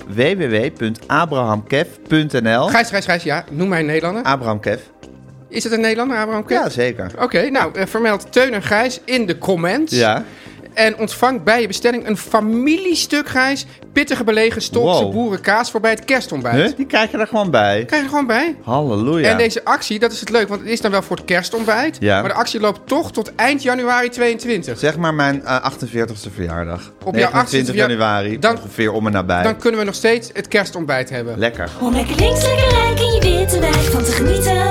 www.abrahamkev.nl. Gijs, ja. Noem mij een Nederlander. Abraham Kev. Is het een Nederlander, Abraham Kev? Ja, zeker. Oké, nou, vermeld Teun en Gijs in de comments. Ja. En ontvang bij je bestelling een familiestuk, Gijs. Pittige belegen Stoltse boerenkaas voor bij het kerstontbijt. Die krijg je er gewoon bij? Krijg je er gewoon bij. Halleluja. En deze actie, dat is het leuk, want het is dan wel voor het kerstontbijt. Ja. Maar de actie loopt toch tot eind januari 22. Zeg maar mijn 48e verjaardag. Op jouw 28 januari, dan, ongeveer om en nabij. Dan kunnen we nog steeds het kerstontbijt hebben. Lekker. Om lekker links, lekker rijk in je witte wijk van te genieten.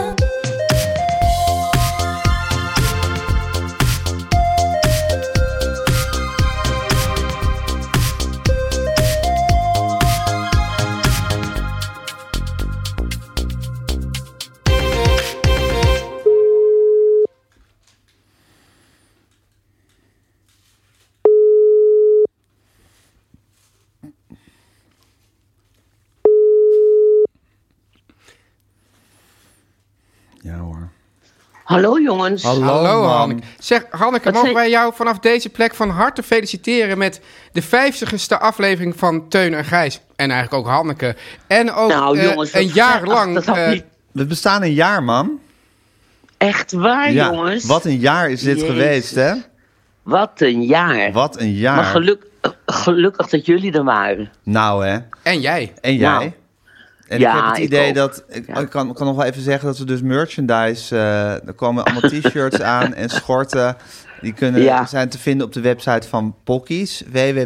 Ja hoor. Hallo jongens. Hallo Hanneke. Zeg Hanneke, mogen wij jou vanaf deze plek van harte feliciteren met de 50ste aflevering van Teun en Gijs. En eigenlijk ook Hanneke. En ook jongens, een jaar lang... We bestaan een jaar, man. Echt waar, jongens. Wat een jaar is dit geweest, hè? Wat een jaar. Wat een jaar. Maar gelukkig dat jullie er waren. Nou, hè. En jij. En jij. Nou. En ik heb het idee dat... Ik kan nog wel even zeggen dat we dus merchandise... er komen allemaal t-shirts aan en schorten. Die zijn te vinden op de website van Pockies.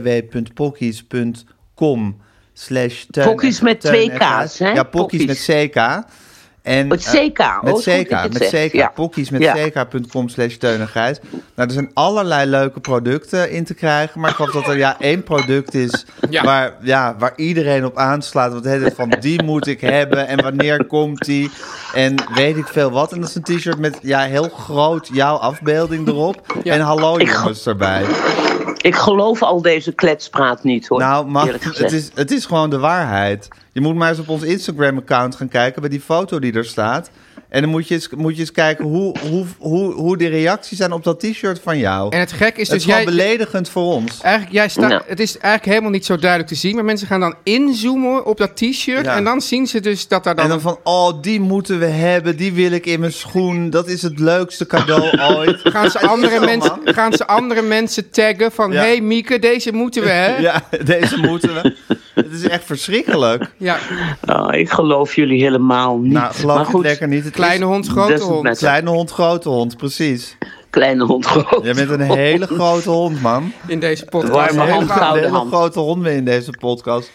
www.pockies.com/. Pockies met 2 K's, hè? Ja, Pockies met CK. En, met CK. Met CK. Pockies met CK.com/Teun en Gijs. Nou, er zijn allerlei leuke producten in te krijgen. Maar ik geloof dat er één product is waar iedereen op aanslaat. Wat heet het van, die moet ik hebben. En wanneer komt die? En weet ik veel wat. En dat is een t-shirt met heel groot jouw afbeelding erop. Ja. En hallo jongens erbij. Ik geloof al deze kletspraat niet, hoor. Nou, maar het is gewoon de waarheid. Je moet maar eens op ons Instagram-account gaan kijken bij die foto die er staat. En dan moet je eens kijken hoe de reacties zijn op dat t-shirt van jou. En het gek is dus gewoon beledigend voor ons. Eigenlijk, het is eigenlijk helemaal niet zo duidelijk te zien. Maar mensen gaan dan inzoomen op dat t-shirt. Ja. En dan zien ze dus dat daar dan... En dan van, die moeten we hebben. Die wil ik in mijn schoen. Dat is het leukste cadeau ooit. Gaan ze andere mensen taggen van... Hey Mieke, deze moeten we, hè? Ja, deze moeten we. Het is echt verschrikkelijk. Ja. Nou, ik geloof jullie helemaal niet. Nou, geloof het lekker niet. Kleine hond, grote hond. Kleine hond, grote hond, precies. Kleine hond, grote hond. Jij bent een hele grote hond, man. In deze podcast. Een hele grote hond in deze podcast.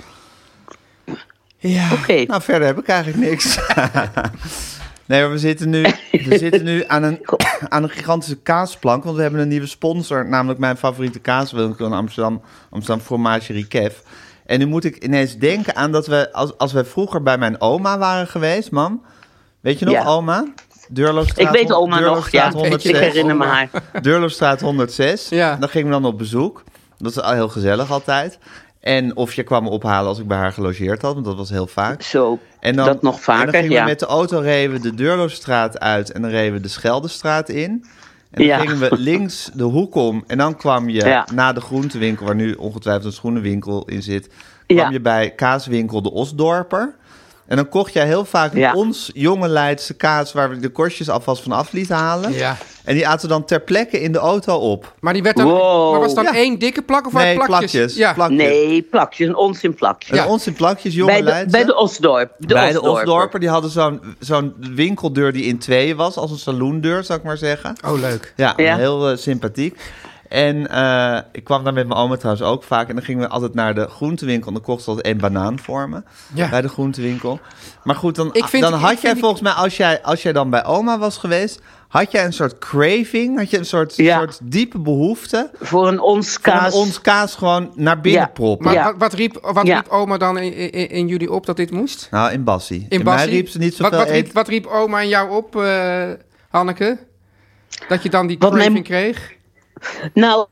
Ja, nou verder heb ik eigenlijk niks. Nee, maar we zitten nu aan een gigantische kaasplank. Want we hebben een nieuwe sponsor. Namelijk mijn favoriete kaaswinkel in Amsterdam Fromagerie Kev. En nu moet ik ineens denken aan dat we... Als we vroeger bij mijn oma waren geweest, mam. Weet je nog, oma? Deurloofstraat, ik weet oma nog, 106. Ik herinner me haar. Deurloofstraat 106. Ja. Dan gingen we dan op bezoek. Dat is al heel gezellig altijd. En of je kwam me ophalen als ik bij haar gelogeerd had, want dat was heel vaak. Zo, en dan, dat nog vaker, en dan gingen we met de auto reden de Deurloofstraat uit en dan reden we de Scheldestraat in. En dan gingen we links de hoek om en dan kwam je na de groentewinkel, waar nu ongetwijfeld een schoenenwinkel in zit, kwam je bij kaaswinkel de Osdorper. En dan kocht jij heel vaak ons jonge Leidse kaas, waar we de korstjes alvast van af lieten halen. Ja. En die aten we dan ter plekke in de auto op. Maar die werd dan, maar was het dan één dikke plak of nee, plakjes? Plakjes. Nee, plakjes, een onzin plakjes. Een onzin plakjes, jonge Leidse. Bij de Osdorper. De Osdorper, die hadden zo'n winkeldeur die in tweeën was, als een saloondeur, zou ik maar zeggen. Oh, leuk. Ja. Heel sympathiek. En ik kwam daar met mijn oma trouwens ook vaak. En dan gingen we altijd naar de groentewinkel. En dan kocht ze altijd 1 banaan voor me. Ja. Bij de groentewinkel. Maar goed, had jij volgens mij, als jij dan bij oma was geweest, had jij een soort craving? Had je een soort diepe behoefte? Voor een ons kaas. Voor een ons kaas gewoon naar binnen proppen. Maar wat riep oma dan in jullie op dat dit moest? Nou, in Bassie. In mij riep ze niet zoveel wat riep oma in jou op, Hanneke? Dat je dan die craving kreeg? Nou,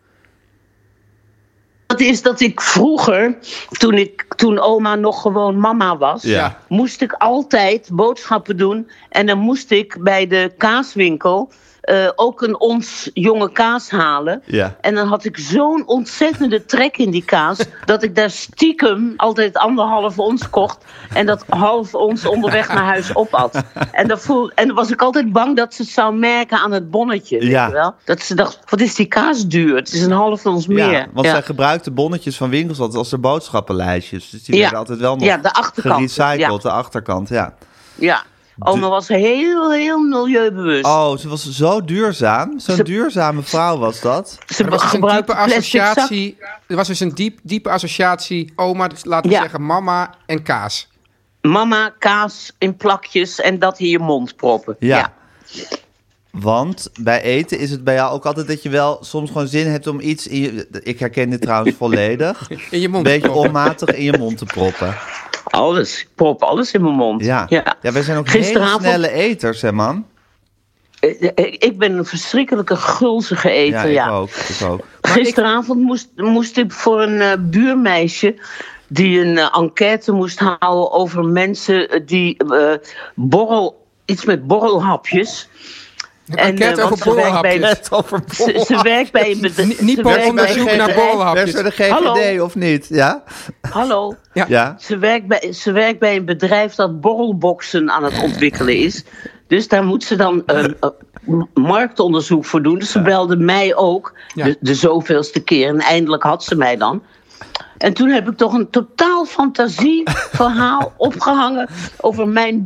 dat is dat ik vroeger, toen oma nog gewoon mama was, moest ik altijd boodschappen doen. En dan moest ik bij de kaaswinkel ook een ons jonge kaas halen. Ja. En dan had ik zo'n ontzettende trek in die kaas... dat ik daar stiekem altijd 1,5 ons kocht... en dat half ons onderweg naar huis opat. En dan was ik altijd bang dat ze het zou merken aan het bonnetje. Weet je wel? Dat ze dacht, wat is die kaas duur? Het is 1,5 ons meer. Ja, want zij gebruikte bonnetjes van winkels altijd als de boodschappenlijstjes. Dus die werden altijd wel nog de achterkant. gerecycled, de achterkant, Ja. Oma was heel milieubewust. Oh, ze was zo duurzaam. Zo'n duurzame vrouw was dat. Ze was gebruikte een diepe associatie. Er was dus een diepe associatie. Oma, dus laten we zeggen mama en kaas. Mama, kaas in plakjes en dat in je mond proppen. Ja. Want bij eten is het bij jou ook altijd dat je wel soms gewoon zin hebt om iets in je... Ik herken dit trouwens volledig. In je mond een beetje onmatig in je mond te proppen. Alles. Ik prop alles in mijn mond. Ja, wij zijn ook hele snelle eters, hè, man? Ik ben een verschrikkelijke gulzige eter, Ik ook. Gisteravond moest ik voor een buurmeisje... die een enquête moest houden over mensen die iets met borrelhapjes... Enquête over borrelhapjes. Ze werkt bij een bedrijf. Niet onderzoek naar borrelhapjes. Bij de GGD of niet? Ja? Hallo. Ja. Ze werkt bij een bedrijf dat borrelboxen aan het ontwikkelen is. Dus daar moet ze dan marktonderzoek voor doen. Dus ze belde mij ook. De zoveelste keer. En eindelijk had ze mij dan. En toen heb ik toch een totaal fantasieverhaal opgehangen over mijn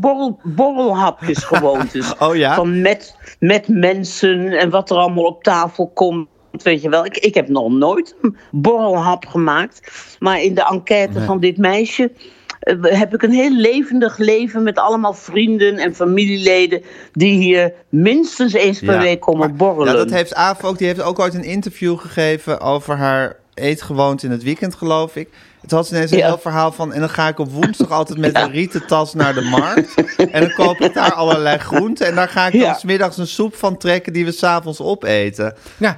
borrelhapjesgewoontes. Oh ja? Van met mensen en wat er allemaal op tafel komt. Weet je wel, ik heb nog nooit een borrelhap gemaakt. Maar in de enquête van dit meisje heb ik een heel levendig leven met allemaal vrienden en familieleden die hier minstens eens per week komen borrelen. Ja, dat heeft Aaf ook. Die heeft ook ooit een interview gegeven over haar eetgewoonte in het weekend, geloof ik. Het had ineens een heel verhaal van... en dan ga ik op woensdag altijd met een rieten tas naar de markt. En dan koop ik daar allerlei groenten. En daar ga ik dan 's middags een soep van trekken... die we 's avonds opeten.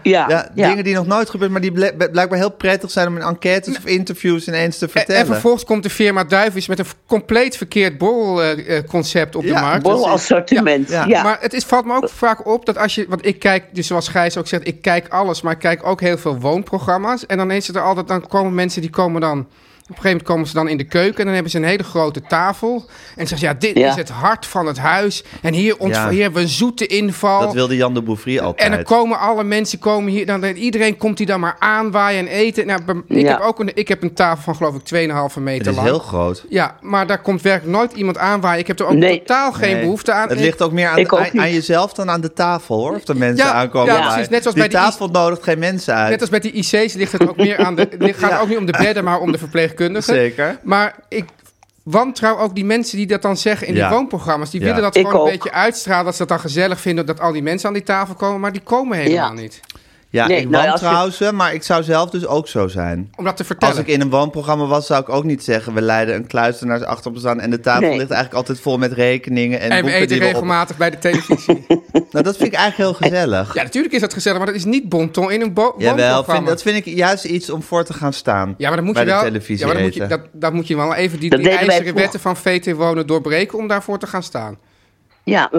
Dingen die nog nooit gebeurd... maar die blijkbaar heel prettig zijn... om in enquêtes of interviews ineens te vertellen. En vervolgens komt de firma Duivis... met een compleet verkeerd borrelconcept op de markt. Borrelassortiment. Maar het valt me ook vaak op dat als je... want ik kijk, dus zoals Gijs ook zegt... ik kijk alles, maar ik kijk ook heel veel woonprogramma's. En dan is het er altijd... dan komen mensen die komen dan... Op een gegeven moment komen ze dan in de keuken... en dan hebben ze een hele grote tafel. En ze zeggen, dit is het hart van het huis. En hier hebben we een zoete inval. Dat wilde Jan de Bouffry altijd. En dan komen alle mensen hier... Dan, iedereen komt hier dan maar aanwaaien en eten. Nou, ik heb een tafel van, geloof ik, 2,5 meter lang. Het is heel groot. Ja, maar daar komt werkelijk nooit iemand aanwaaien. Ik heb er ook totaal geen behoefte aan. Het ligt ook meer aan jezelf dan aan de tafel, hoor. Of de mensen aankomen. Ja, precies. Net zoals die tafel nodigt geen mensen uit. Net als bij die IC's ligt het ook meer aan de... Het gaat ook niet om de bedden, maar om de verpleegkundigen. Zeker. Maar ik wantrouw ook die mensen die dat dan zeggen in die woonprogramma's. Die willen dat gewoon een beetje uitstralen. Dat ze dat dan gezellig vinden dat al die mensen aan die tafel komen. Maar die komen helemaal niet. Ja, ik wantrouw ze, maar ik zou zelf dus ook zo zijn. Om dat te vertellen. Als ik in een woonprogramma was, zou ik ook niet zeggen... we leiden een kluizenaars achter op te staan... en de tafel ligt eigenlijk altijd vol met rekeningen en boeken. En we eten regelmatig bij de televisie. Nou, dat vind ik eigenlijk heel gezellig. Ja, natuurlijk is dat gezellig, maar dat is niet bonton in een woonprogramma. Dat vind ik juist iets om voor te gaan staan. Ja, maar dan moet bij je wel... de televisie dan moet je wel even die ijzeren wetten van VT Wonen doorbreken... om daarvoor te gaan staan. Ja,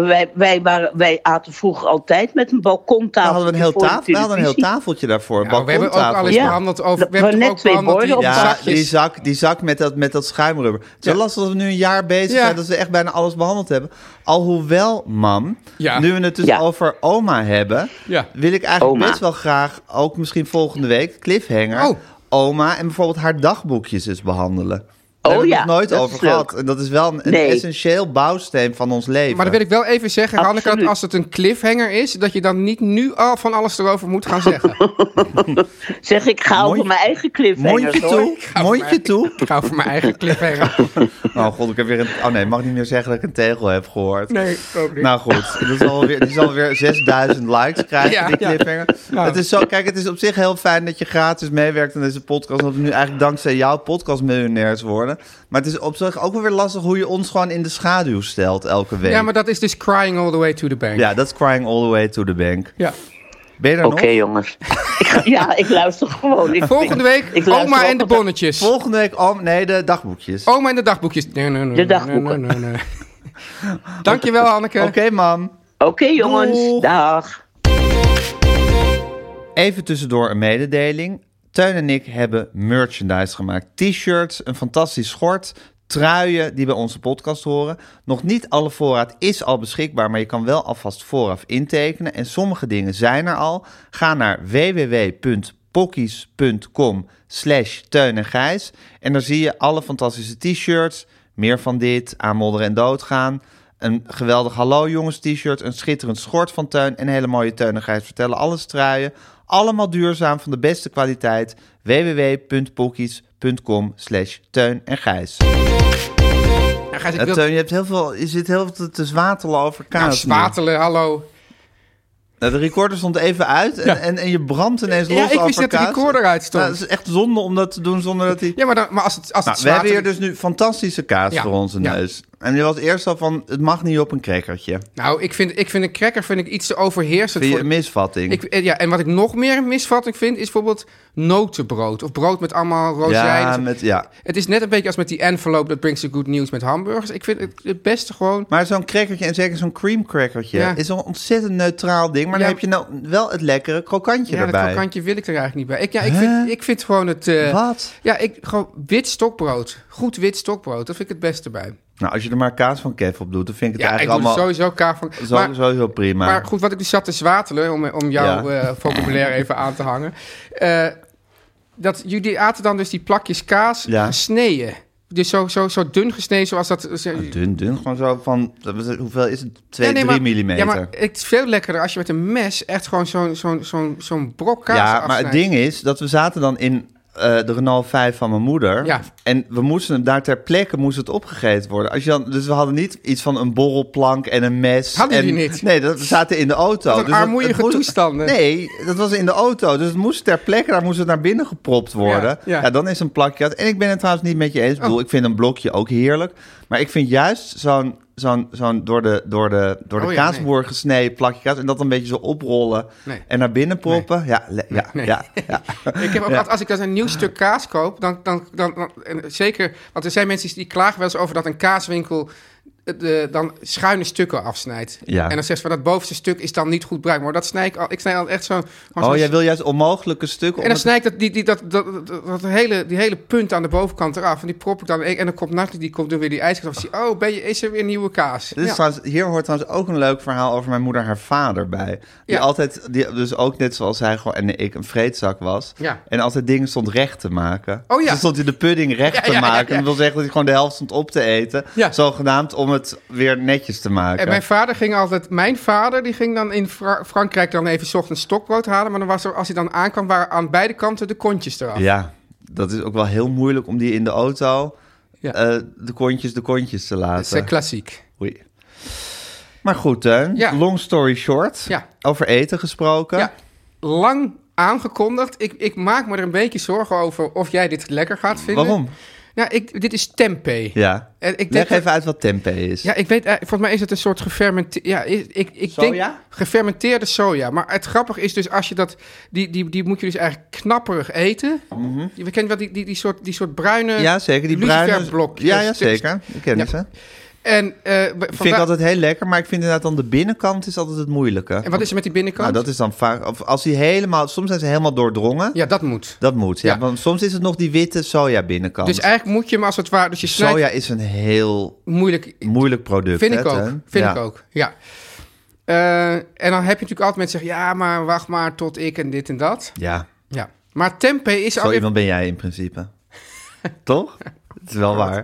wij aten vroeger altijd met een balkontafel. We hadden een heel tafeltje daarvoor. Ja, we hebben ook al eens behandeld over... We hebben net twee borden op die zak met dat schuimrubber. Het is wel lastig dat we nu een jaar bezig zijn... dat we echt bijna alles behandeld hebben. Alhoewel, mam, nu we het dus over oma hebben... wil ik eigenlijk best wel graag, ook misschien volgende week... cliffhanger, oma en bijvoorbeeld haar dagboekjes eens behandelen. Daar hebben we het nog nooit over gehad. En dat is wel een essentieel bouwsteen van ons leven. Maar dan wil ik wel even zeggen, Hanneke, dat als het een cliffhanger is... dat je dan niet nu al van alles erover moet gaan zeggen. Zeg, ik ga over mijn eigen cliffhanger. Mondje toe. Ik ga over mijn eigen cliffhanger. Oh god, ik heb weer ik mag niet meer zeggen dat ik een tegel heb gehoord. Nee, ook niet. Nou goed, die zal weer 6000 likes krijgen, die cliffhanger. Nou. Het is zo, kijk, het is op zich heel fijn dat je gratis meewerkt aan deze podcast... dat we nu eigenlijk dankzij jouw podcast miljonairs worden. Maar het is op zich ook wel weer lastig hoe je ons gewoon in de schaduw stelt elke week. Ja, maar dat is dus crying all the way to the bank. Ja, dat is crying all the way to the bank. Ja. Ben je er nog? Oké, jongens. Ik luister gewoon. Volgende week oma en de bonnetjes. Volgende week de dagboekjes. Oma en de dagboekjes. De dagboeken. Dankjewel, Hanneke. Oké, mam. Oké, jongens. Doeg. Dag. Even tussendoor een mededeling. Teun en ik hebben merchandise gemaakt. T-shirts, een fantastisch schort, truien die bij onze podcast horen. Nog niet alle voorraad is al beschikbaar, maar je kan wel alvast vooraf intekenen. En sommige dingen zijn er al. Ga naar www.pokkies.com/Teun en Gijs. En daar zie je alle fantastische t-shirts. Meer van dit, aan modderen en doodgaan. Een geweldig Hallo Jongens t-shirt, een schitterend schort van Teun en een hele mooie Teun en Gijs vertellen alles truien. Allemaal duurzaam van de beste kwaliteit. www.pokkies.com/Teun en Gijs. Ja, Gijs, Teun, je zit heel veel te zwatelen over kaas. Nou, zwatelen, hallo. De recorder stond even uit en je brandt ineens los over kaas. Ja, ik wist dat de recorder uit stond. Het is echt zonde om dat te doen zonder dat hij... Ja, maar als het we hebben hier dus nu fantastische kaas voor onze neus. En je was eerst al van, het mag niet op een crackertje. Nou, ik vind een cracker iets te overheersend. Vind je een misvatting? En wat ik nog meer een misvatting vind, is bijvoorbeeld notenbrood. Of brood met allemaal rozijnen. Het is net een beetje als met die envelope that brings you good news met hamburgers. Ik vind het beste gewoon... Maar zo'n crackertje, en zeker zo'n cream crackertje, is een ontzettend neutraal ding. Maar dan heb je nou wel het lekkere krokantje erbij. Ja, dat krokantje wil ik er eigenlijk niet bij. Ik vind gewoon het... Wat? Ja, gewoon wit stokbrood. Goed wit stokbrood, daar vind ik het beste bij. Nou, als je er maar kaas van Kev op doet, dan vind ik het eigenlijk allemaal... sowieso kaas van... Sowieso prima. Maar goed, wat ik dus zat te zwatelen, om jouw vocabulaire even aan te hangen. Dat jullie aten dan dus die plakjes kaas gesneden. Dus zo dun gesneden zoals dat... Dun, gewoon zo van... Hoeveel is het? 2-3 millimeter? Ja, maar het is veel lekkerder als je met een mes echt gewoon zo'n brok kaas afsnijdt. Ja, maar het ding is dat we zaten dan in... de Renault 5 van mijn moeder. Ja. En we moesten hem daar ter plekke het opgegeten worden. Dus we hadden niet iets van een borrelplank en een mes. Hadden jullie niet? Nee, we zaten in de auto. Wat een armoedige toestanden. Nee, dat was in de auto. Dus het moest ter plekke, daar moest het naar binnen gepropt worden. Ja, dan is een plakje uit. En ik ben het trouwens niet met je eens. Ik bedoel, ik vind een blokje ook heerlijk. Maar ik vind juist zo'n door de kaasboer gesneden plakje kaas en dat een beetje zo oprollen en naar binnen proppen. Nee. Ja. Ik heb ook altijd, als ik dan een nieuw stuk kaas koop, dan en zeker, want er zijn mensen die klagen wel eens over dat een kaaswinkel dan schuine stukken afsnijdt. Ja. En dan zegt ze van dat bovenste stuk is dan niet goed bruikbaar. Maar dat snij ik snij altijd echt zo. Jij wil juist onmogelijke stukken. En dan snij ik die hele punt aan de bovenkant eraf. En die prop ik dan. En dan komt die komt dan weer die ijskast. Oh, is er weer nieuwe kaas? Hier hoort trouwens ook een leuk verhaal over mijn moeder, haar vader bij. Die dus ook net zoals hij gewoon en ik een vreedzak was. Ja. En altijd dingen stond recht te maken. Oh ja. Dus stond hij de pudding recht te maken. En dat wil zeggen dat hij gewoon de helft stond op te eten. Ja. Zogenaamd om het weer netjes te maken. En mijn vader die ging dan in Frankrijk dan even 's ochtends stokbrood halen. Maar dan was er, als hij dan aankwam, waren aan beide kanten de kontjes eraf. Ja, dat is ook wel heel moeilijk om die in de auto de kontjes te laten. Dat is klassiek. Oei. Maar goed, long story short. Ja. Over eten gesproken. Ja. Lang aangekondigd. Ik maak me er een beetje zorgen over of jij dit lekker gaat vinden. Waarom? Nou, dit is tempeh. Ja. Leg even uit wat tempeh is. Ja, ik weet, volgens mij is het een soort gefermenteerde... Ja, ik denk gefermenteerde soja. Maar het grappige is dus, als je dat... Die moet je dus eigenlijk knapperig eten. Mm-hmm. Je kent wel die soort bruine... Ja, zeker. Die bruine blokjes. Ja, zeker. Ik ken ze. En, vind ik altijd heel lekker, maar ik vind inderdaad dan de binnenkant is altijd het moeilijke. En wat is er met die binnenkant? Nou, dat is dan vaak, als die helemaal, soms zijn ze helemaal doordrongen. Ja, dat moet. Dat moet, ja. Want soms is het nog die witte soja binnenkant. Dus eigenlijk moet je hem als het ware, dus je snijdt... Soja is een heel moeilijk product. Vind ik ook, ja. En dan heb je natuurlijk altijd mensen zeggen, ja, maar wacht maar tot ik en dit en dat. Ja. Maar tempeh is... Zo iemand ben jij in principe. Toch? Het is wel waar.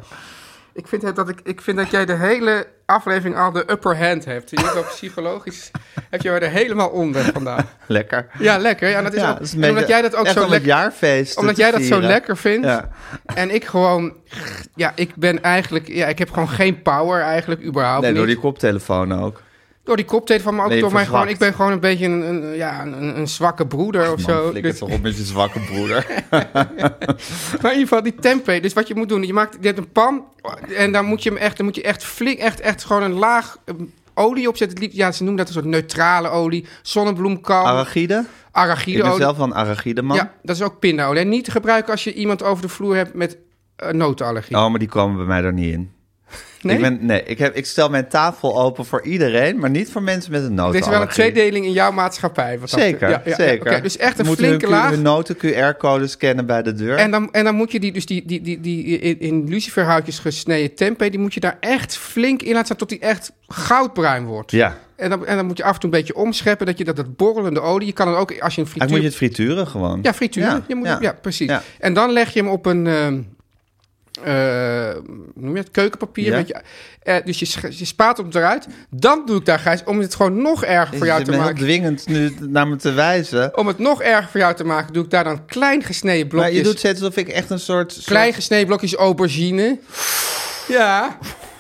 Ik vind dat jij de hele aflevering al de upper hand hebt. Je hebt psychologisch heb je er helemaal onder vandaag. Lekker. Ja, lekker. Ja, dat is ook, omdat jij dat ook zo lekker. Jaarfeest. Omdat jij dat zo lekker vindt. Ja. En ik gewoon. Ja, ik ben eigenlijk. Ja, ik heb gewoon geen power eigenlijk überhaupt. Nee, door die koptelefoon ook. Door die koptelefoon, maar ook door mij gewoon... Ik ben gewoon een beetje een zwakke broeder of zo. Flikker toch op met je zwakke broeder. Maar in ieder geval die tempeh. Dus wat je moet doen, je hebt een pan... en dan moet je echt flink... echt gewoon een laag olie opzetten. Ja, ze noemen dat een soort neutrale olie. Zonnebloemkalm. Arachideolie. Ik ben zelf van arachideman. Ja, dat is ook pindaolie. En niet te gebruiken als je iemand over de vloer hebt met notenallergie. Oh, maar die komen bij mij er niet in. Nee? Ik stel mijn tafel open voor iedereen, maar niet voor mensen met een notenallergie. Er is wel een tweedeling in jouw maatschappij. Zeker. Okay, dus echt een flinke laag. We noten QR-code scannen bij de deur. En dan moet je die in luciferhoutjes gesneden tempeh, die moet je daar echt flink in laten staan tot die echt goudbruin wordt. Ja. En dan moet je af en toe een beetje omscheppen, dat borrelende olie. Je kan het ook als je een frituur... moet je het frituren gewoon. Ja, frituren. Ja, precies. Ja. En dan leg je hem op een... noem je het? Keukenpapier. Ja. Dus je spaat hem eruit. Dan doe ik daar, Gijs, om het gewoon nog erger voor jou te maken. Je bent heel dwingend nu naar me te wijzen. Om het nog erger voor jou te maken, doe ik daar dan klein gesneden blokjes. Maar je doet het alsof ik echt een soort... Klein gesneden blokjes aubergine. Ja.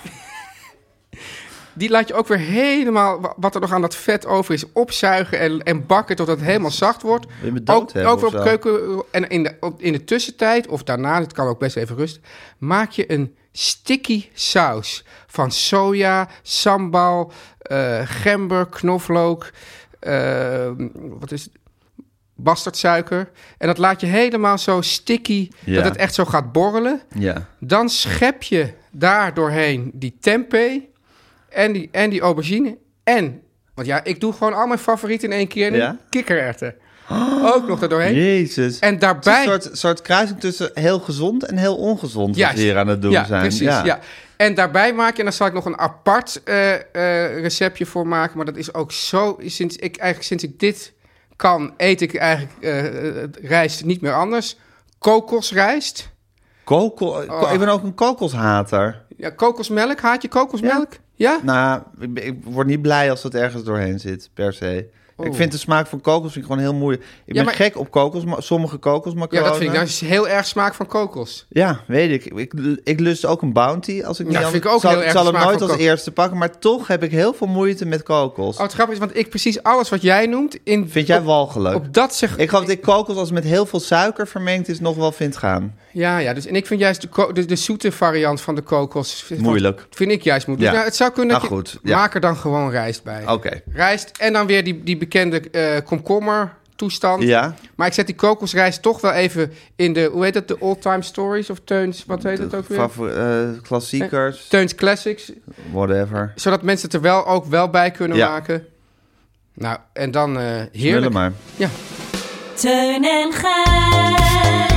Die laat je ook weer helemaal, wat er nog aan dat vet over is, opzuigen en bakken totdat het helemaal zacht wordt. Ook weer op keuken. En in de tussentijd, of daarna, het kan ook best even rusten, maak je een sticky saus van soja, sambal, gember, knoflook, wat is het? Bastardsuiker. En dat laat je helemaal zo sticky, dat het echt zo gaat borrelen. Ja. Dan schep je daar doorheen die tempeh en die aubergine. Want ja, ik doe gewoon al mijn favorieten in één keer. En kikkererwten. Ook nog er doorheen. Jezus. En daarbij... Het is een soort kruising tussen heel gezond en heel ongezond wat we hier aan het doen zijn. Precies, ja. En daarbij maak je, en daar zal ik nog een apart receptje voor maken. Maar dat is ook zo... Sinds ik dit kan, eet ik eigenlijk rijst niet meer anders. Kokosrijst. Ik ben ook een kokoshater. Ja, kokosmelk. Haat je kokosmelk? Ja? Nou, ik word niet blij als het ergens doorheen zit, per se. Oh. Ik vind de smaak van kokos gewoon heel moeilijk. Ik ben gek op sommige kokosmacaronen. Ja, dat vind ik nou heel erg smaak van kokos. Ja, weet ik. Ik lust ook een Bounty. Als ik niet vind ik ook heel erg zal hem nooit als eerste pakken, maar toch heb ik heel veel moeite met kokos. Oh, het grappig is, want ik precies alles wat jij noemt... Vind jij walgelijk? Op dat zeg... Ik geloof dat ik kokos als met heel veel suiker vermengd is nog wel vind gaan. Ja, dus en ik vind juist de zoete variant van de kokos... Moeilijk. Vind ik juist moeilijk. Ja. Dus het zou kunnen maak er dan gewoon rijst bij. Oké. Rijst en dan weer die bekende komkommer toestand. Ja. Maar ik zet die kokosrijst toch wel even in de... Hoe heet dat? De all-time stories of Teuns... Wat heet het ook weer? Klassiekers. Teuns Classics. Whatever. Zodat mensen het er ook wel bij kunnen maken. Nou, en dan heerlijk. Smullen maar. Ja. Teun en Gijs.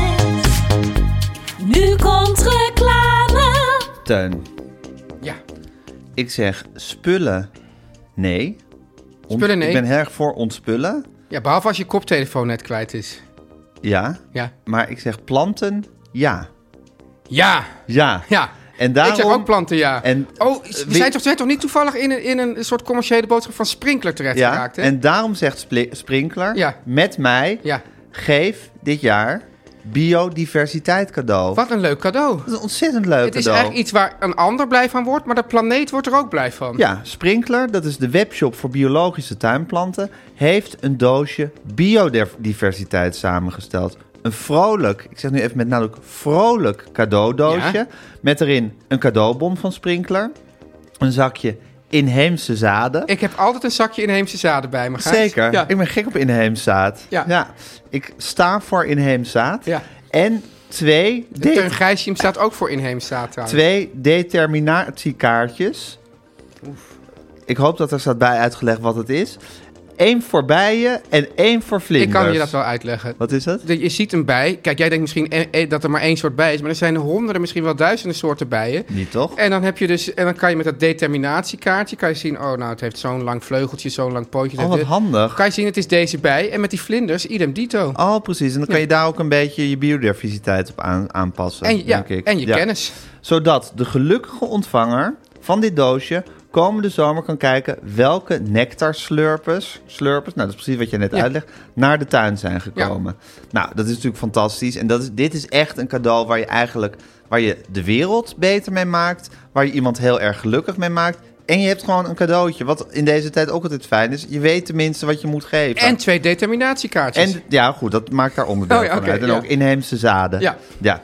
Nu komt reclame. Teun. Ja. Ik zeg spullen nee. Spullen nee. Ik ben heel erg voor ontspullen. Ja, behalve als je koptelefoon net kwijt is. Ja. Maar ik zeg planten ja. Ja. En daarom... Ik zeg ook planten ja. We zijn toch niet toevallig in een soort commerciële boodschap van Sprinkler terecht geraakt, hè? En daarom zegt Sprinkler met mij... Geef dit jaar biodiversiteit cadeau. Wat een leuk cadeau. Dat is een ontzettend leuk cadeau. Het is eigenlijk iets waar een ander blij van wordt, maar de planeet wordt er ook blij van. Ja, Sprinkler, dat is de webshop voor biologische tuinplanten, heeft een doosje biodiversiteit samengesteld. Een vrolijk, ik zeg nu even met nadruk, vrolijk cadeaudoosje. Ja. Met erin een cadeaubon van Sprinkler, een zakje inheemse zaden. Ik heb altijd een zakje inheemse zaden bij me. Zeker. Ja. Ik ben gek op inheemse zaad. Ja. Ik sta voor inheemse zaad. Ja. En 2... Teun Gijsje staat ook voor inheemse zaad trouwens. 2 determinatiekaartjes. Oef. Ik hoop dat er staat bij uitgelegd wat het is. 1 voor bijen en 1 voor vlinders. Ik kan je dat wel uitleggen. Wat is dat? Je ziet een bij. Kijk, jij denkt misschien dat er maar 1 soort bij is. Maar er zijn honderden, misschien wel duizenden soorten bijen. Niet toch? En dan heb je dus, en dan kan je met dat determinatiekaartje kan je zien, het heeft zo'n lang vleugeltje, zo'n lang pootje. Oh, wat handig. Kan je zien, het is deze bij. En met die vlinders, idem dito. Oh, precies. En dan kan je daar ook een beetje je biodiversiteit op aanpassen. Denk ik. En je kennis. Zodat de gelukkige ontvanger van dit doosje komende zomer kan kijken welke nectarslurpers, nou dat is precies wat je net uitlegt, naar de tuin zijn gekomen. Ja. Nou, dat is natuurlijk fantastisch. En dit is echt een cadeau waar je de wereld beter mee maakt, waar je iemand heel erg gelukkig mee maakt. En je hebt gewoon een cadeautje, wat in deze tijd ook altijd fijn is. Je weet tenminste wat je moet geven. En 2 determinatiekaartjes. En ja, goed, dat maakt daar onderdeel van uit. En ook inheemse zaden. Ja.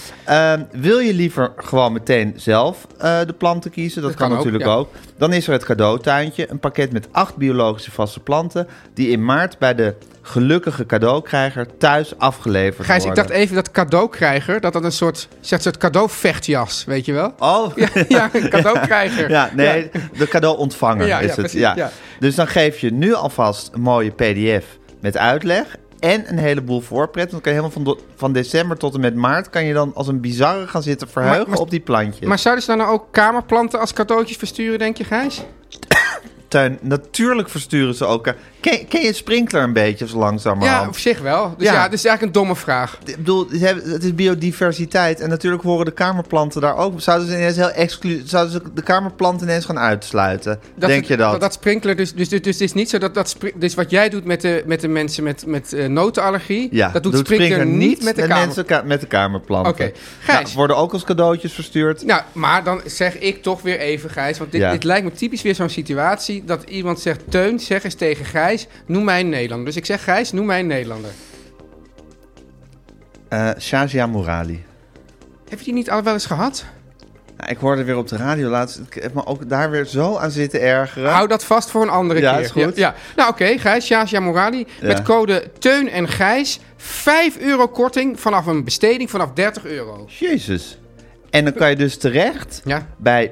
Wil je liever gewoon meteen zelf de planten kiezen? Dat kan natuurlijk ook. Dan is er het cadeautuintje. Een pakket met 8 biologische vaste planten die in maart bij de gelukkige cadeaukrijger thuis afgeleverd worden. Gijs, ik dacht even dat cadeaukrijger, dat een soort cadeauvechtjas, weet je wel? Oh. Ja, een cadeaukrijger. Ja, nee, de cadeauontvanger is het. Precies, ja. Dus dan geef je nu alvast een mooie pdf met uitleg en een heleboel voorpret. Dan kan je helemaal van december tot en met maart kan je dan als een bizarre gaan zitten verheugen op die plantjes. Maar zouden ze dan nou ook kamerplanten als cadeautjes versturen, denk je, Gijs? Tuin, natuurlijk versturen ze ook. Ken je Sprinkler een beetje zo langzamerhand? Ja, op zich wel. Dus ja, dat is eigenlijk een domme vraag. Ik bedoel, het is biodiversiteit. En natuurlijk horen de kamerplanten daar ook. Zouden ze ineens zouden ze de kamerplanten ineens gaan uitsluiten? Denk je dat? Dat Sprinkler, dus het is niet zo dus wat jij doet met de mensen met notenallergie, dat doet Sprinkler niet met de mensen met de kamerplanten. Oké. Gijs. Worden ook als cadeautjes verstuurd. Nou, maar dan zeg ik toch weer even, Gijs, want dit lijkt me typisch weer zo'n situatie dat iemand zegt, Teun, zeg eens tegen Gijs, noem mij een Nederlander. Dus ik zeg, Gijs, noem mij een Nederlander. Shazia Morali. Heb je die niet al wel eens gehad? Nou, ik hoorde weer op de radio laatst. Ik heb me ook daar weer zo aan zitten ergeren. Hou dat vast voor een andere keer. Ja, is goed. Ja. Nou oké, Gijs, Shazia Morali. Ja. Met code Teun en Gijs. €5 korting vanaf een besteding vanaf €30. Jezus. En dan kan je dus terecht bij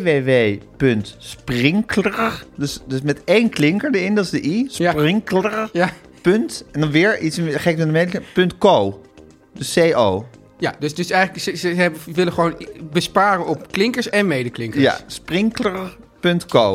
www.sprinkler. Dus met 1 klinker erin, dat is de i. Sprinkler. Ja. Punt. En dan weer iets gek met de medelijden. .co. Dus CO. Ja, dus eigenlijk ze willen gewoon besparen op klinkers en medeklinkers. Ja, sprinkler.co.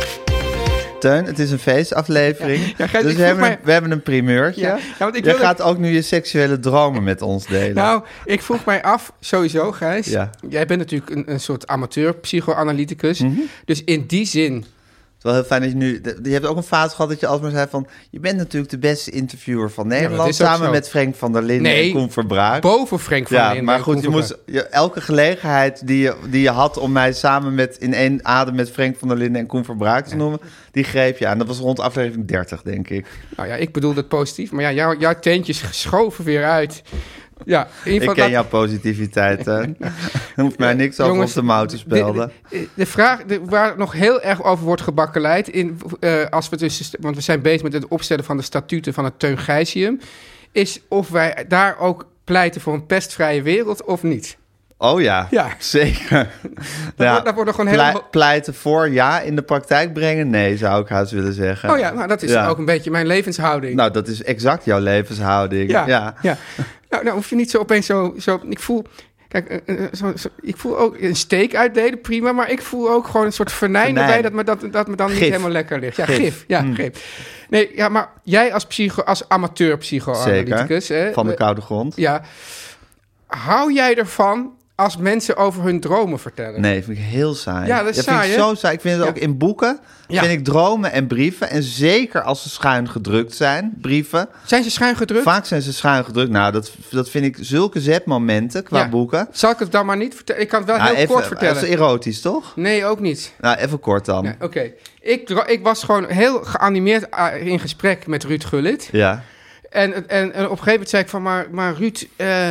Teun, het is een feestaflevering. Ja, dus we hebben een primeurtje. Ja, want jij gaat ook nu je seksuele dromen met ons delen. Nou, ik vroeg mij af, sowieso, Gijs. Ja. Jij bent natuurlijk een soort amateur psychoanalyticus. Mm-hmm. Dus in die zin... Het is wel heel fijn dat je nu... Je hebt ook een fase gehad dat je alsmaar zei van... Je bent natuurlijk de beste interviewer van Nederland. Samen met Frank van der Linden en Koen Verbraak. Boven Frank van der Linden. Maar goed, elke gelegenheid die je had om mij samen in één adem met Frank van der Linden en Koen Verbraak te noemen... Die greep je aan. Dat was rond aflevering 30, denk ik. Nou ja, ik bedoelde het positief. Maar ja, jouw teentjes schoven weer uit... Ja, in ieder geval ik ken jouw positiviteit, hè. Er hoeft mij niks over op de mouw te spelden. De vraag waar nog heel erg over wordt gebakkeleid... want we zijn bezig met het opstellen van de statuten van het Teun Gijsium... is of wij daar ook pleiten voor een pestvrije wereld of niet. Oh ja, zeker. Daar wordt gewoon heel... Pleiten voor in de praktijk brengen? Nee, zou ik haast willen zeggen. Oh ja, nou dat is ook een beetje mijn levenshouding. Nou, dat is exact jouw levenshouding. Ja. Nou, hoef je niet zo opeens zo ik voel... Kijk, ik voel ook een steek uitdelen, prima. Maar ik voel ook gewoon een soort venijn erbij dat me dan niet helemaal lekker ligt. Ja, gif. Gif. Nee, ja, maar jij als amateur psychoanalyticus... Van de koude grond. Ja. Hou jij ervan als mensen over hun dromen vertellen? Nee, vind ik heel saai. Ja, dat is saai, vind ik zo saai. Ik vind het ook in boeken. Vind ik dromen en brieven. En zeker als ze schuin gedrukt zijn, brieven. Zijn ze schuin gedrukt? Vaak zijn ze schuin gedrukt. Nou, dat vind ik zulke zetmomenten qua boeken. Zal ik het dan maar niet vertellen? Ik kan het wel heel kort vertellen. Dat is erotisch, toch? Nee, ook niet. Nou, even kort dan. Ja, Oké. Ik was gewoon heel geanimeerd in gesprek met Ruud Gullit. Ja. En op een gegeven moment zei ik van, maar Ruud...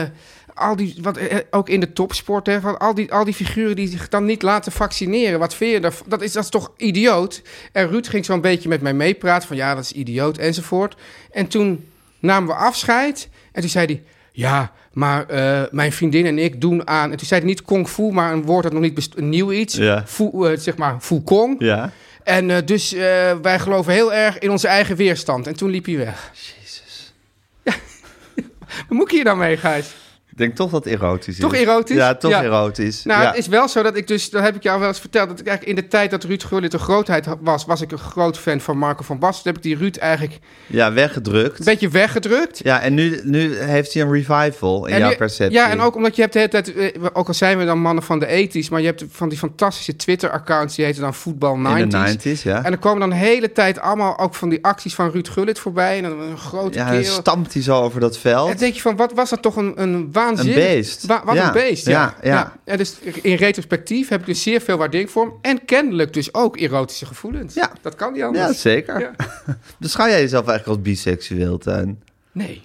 ook in de topsport, hè, van al die figuren die zich dan niet laten vaccineren. Wat vind je daar? Dat is toch idioot? En Ruud ging zo'n beetje met mij meepraten van dat is idioot enzovoort. En toen namen we afscheid en toen zei hij... Ja, maar mijn vriendin en ik doen aan... En toen zei hij niet kung fu, maar een woord dat nog niet een nieuw iets. Ja. Zeg maar Fukong. Ja. En dus wij geloven heel erg in onze eigen weerstand. En toen liep hij weg. Jezus. Ja. Wat moet ik hier dan mee, Gijs? Ik denk toch dat het erotisch is. Toch erotisch? Ja, toch erotisch. Nou, het is wel zo dat ik dus... Dat heb ik jou wel eens verteld. Dat ik eigenlijk in de tijd dat Ruud Gullit een grootheid was ik een groot fan van Marco van Basten. Toen heb ik die Ruud eigenlijk... Ja, weggedrukt. Een beetje weggedrukt. Ja, en nu heeft hij een revival in jouw perceptie. Ja, en ook omdat je hebt de hele tijd... Ook al zijn we dan mannen van de 80's... Maar je hebt van die fantastische Twitter-accounts... Die heten dan Voetbal 90's. In de 90's, ja. En er komen dan de hele tijd allemaal ook van die acties van Ruud Gullit voorbij. En dan een grote kerel. Ja, dan stampt hij zo over dat veld. En dan denk je van, wat was dat toch een waanzin? Een beest. Een beest, ja. En dus in retrospectief heb ik dus zeer veel waardering voor hem. En kennelijk dus ook erotische gevoelens. Ja. Dat kan niet anders. Ja, zeker. Ja. Beschouw jij jezelf eigenlijk als biseksueel, Teun? Nee.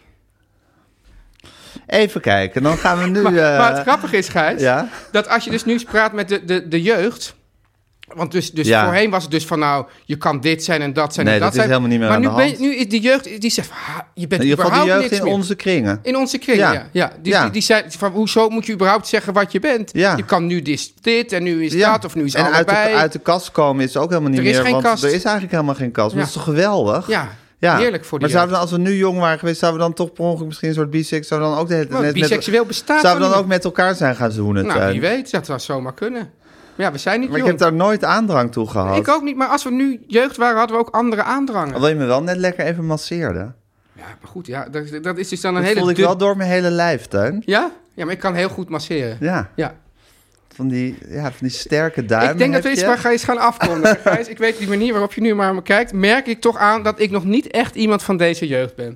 Even kijken, dan gaan we nu... Maar het grappige is, Gijs, dat als je dus nu praat met de jeugd... Want dus voorheen was het dus van nou, je kan dit zijn en dat zijn en dat zijn. Nee, dat is helemaal niet meer maar aan de hand. Nu is die jeugd, die zegt je bent überhaupt de jeugd niks in meer. onze kringen. In onze kringen, ja. Die zei van, hoezo moet je überhaupt zeggen wat je bent? Ja. Je kan nu dit en nu is dat of nu is allebei. En uit de kast komen is ook helemaal niet meer. Want er is eigenlijk helemaal geen kast. Maar dat is toch geweldig? Ja, heerlijk voor die maar zouden we dan, als we nu jong waren geweest, zouden we dan toch per ongeluk misschien een soort biseksueel, zouden we dan ook de hele tijd biseksueel bestaat. Zouden we dan ook met elkaar zijn gaan zoenen? Nou, wie weet, dat zou zomaar kunnen. Ja, we zijn niet jong. Ik heb daar nooit aandrang toe gehad. Ik ook niet, maar als we nu jeugd waren, hadden we ook andere aandrangen. Wil je me wel net lekker even masseerde? Ja, maar goed, dat is dus dan een dat hele... voelde ik wel door mijn hele lijf, Teun. Ja? Ja, maar ik kan heel goed masseren. Ja. Van die sterke duimen. Ik denk dat we eens gaan afkondigen, Gijs. Ik weet die manier waarop je nu naar me kijkt, merk ik toch aan dat ik nog niet echt iemand van deze jeugd ben.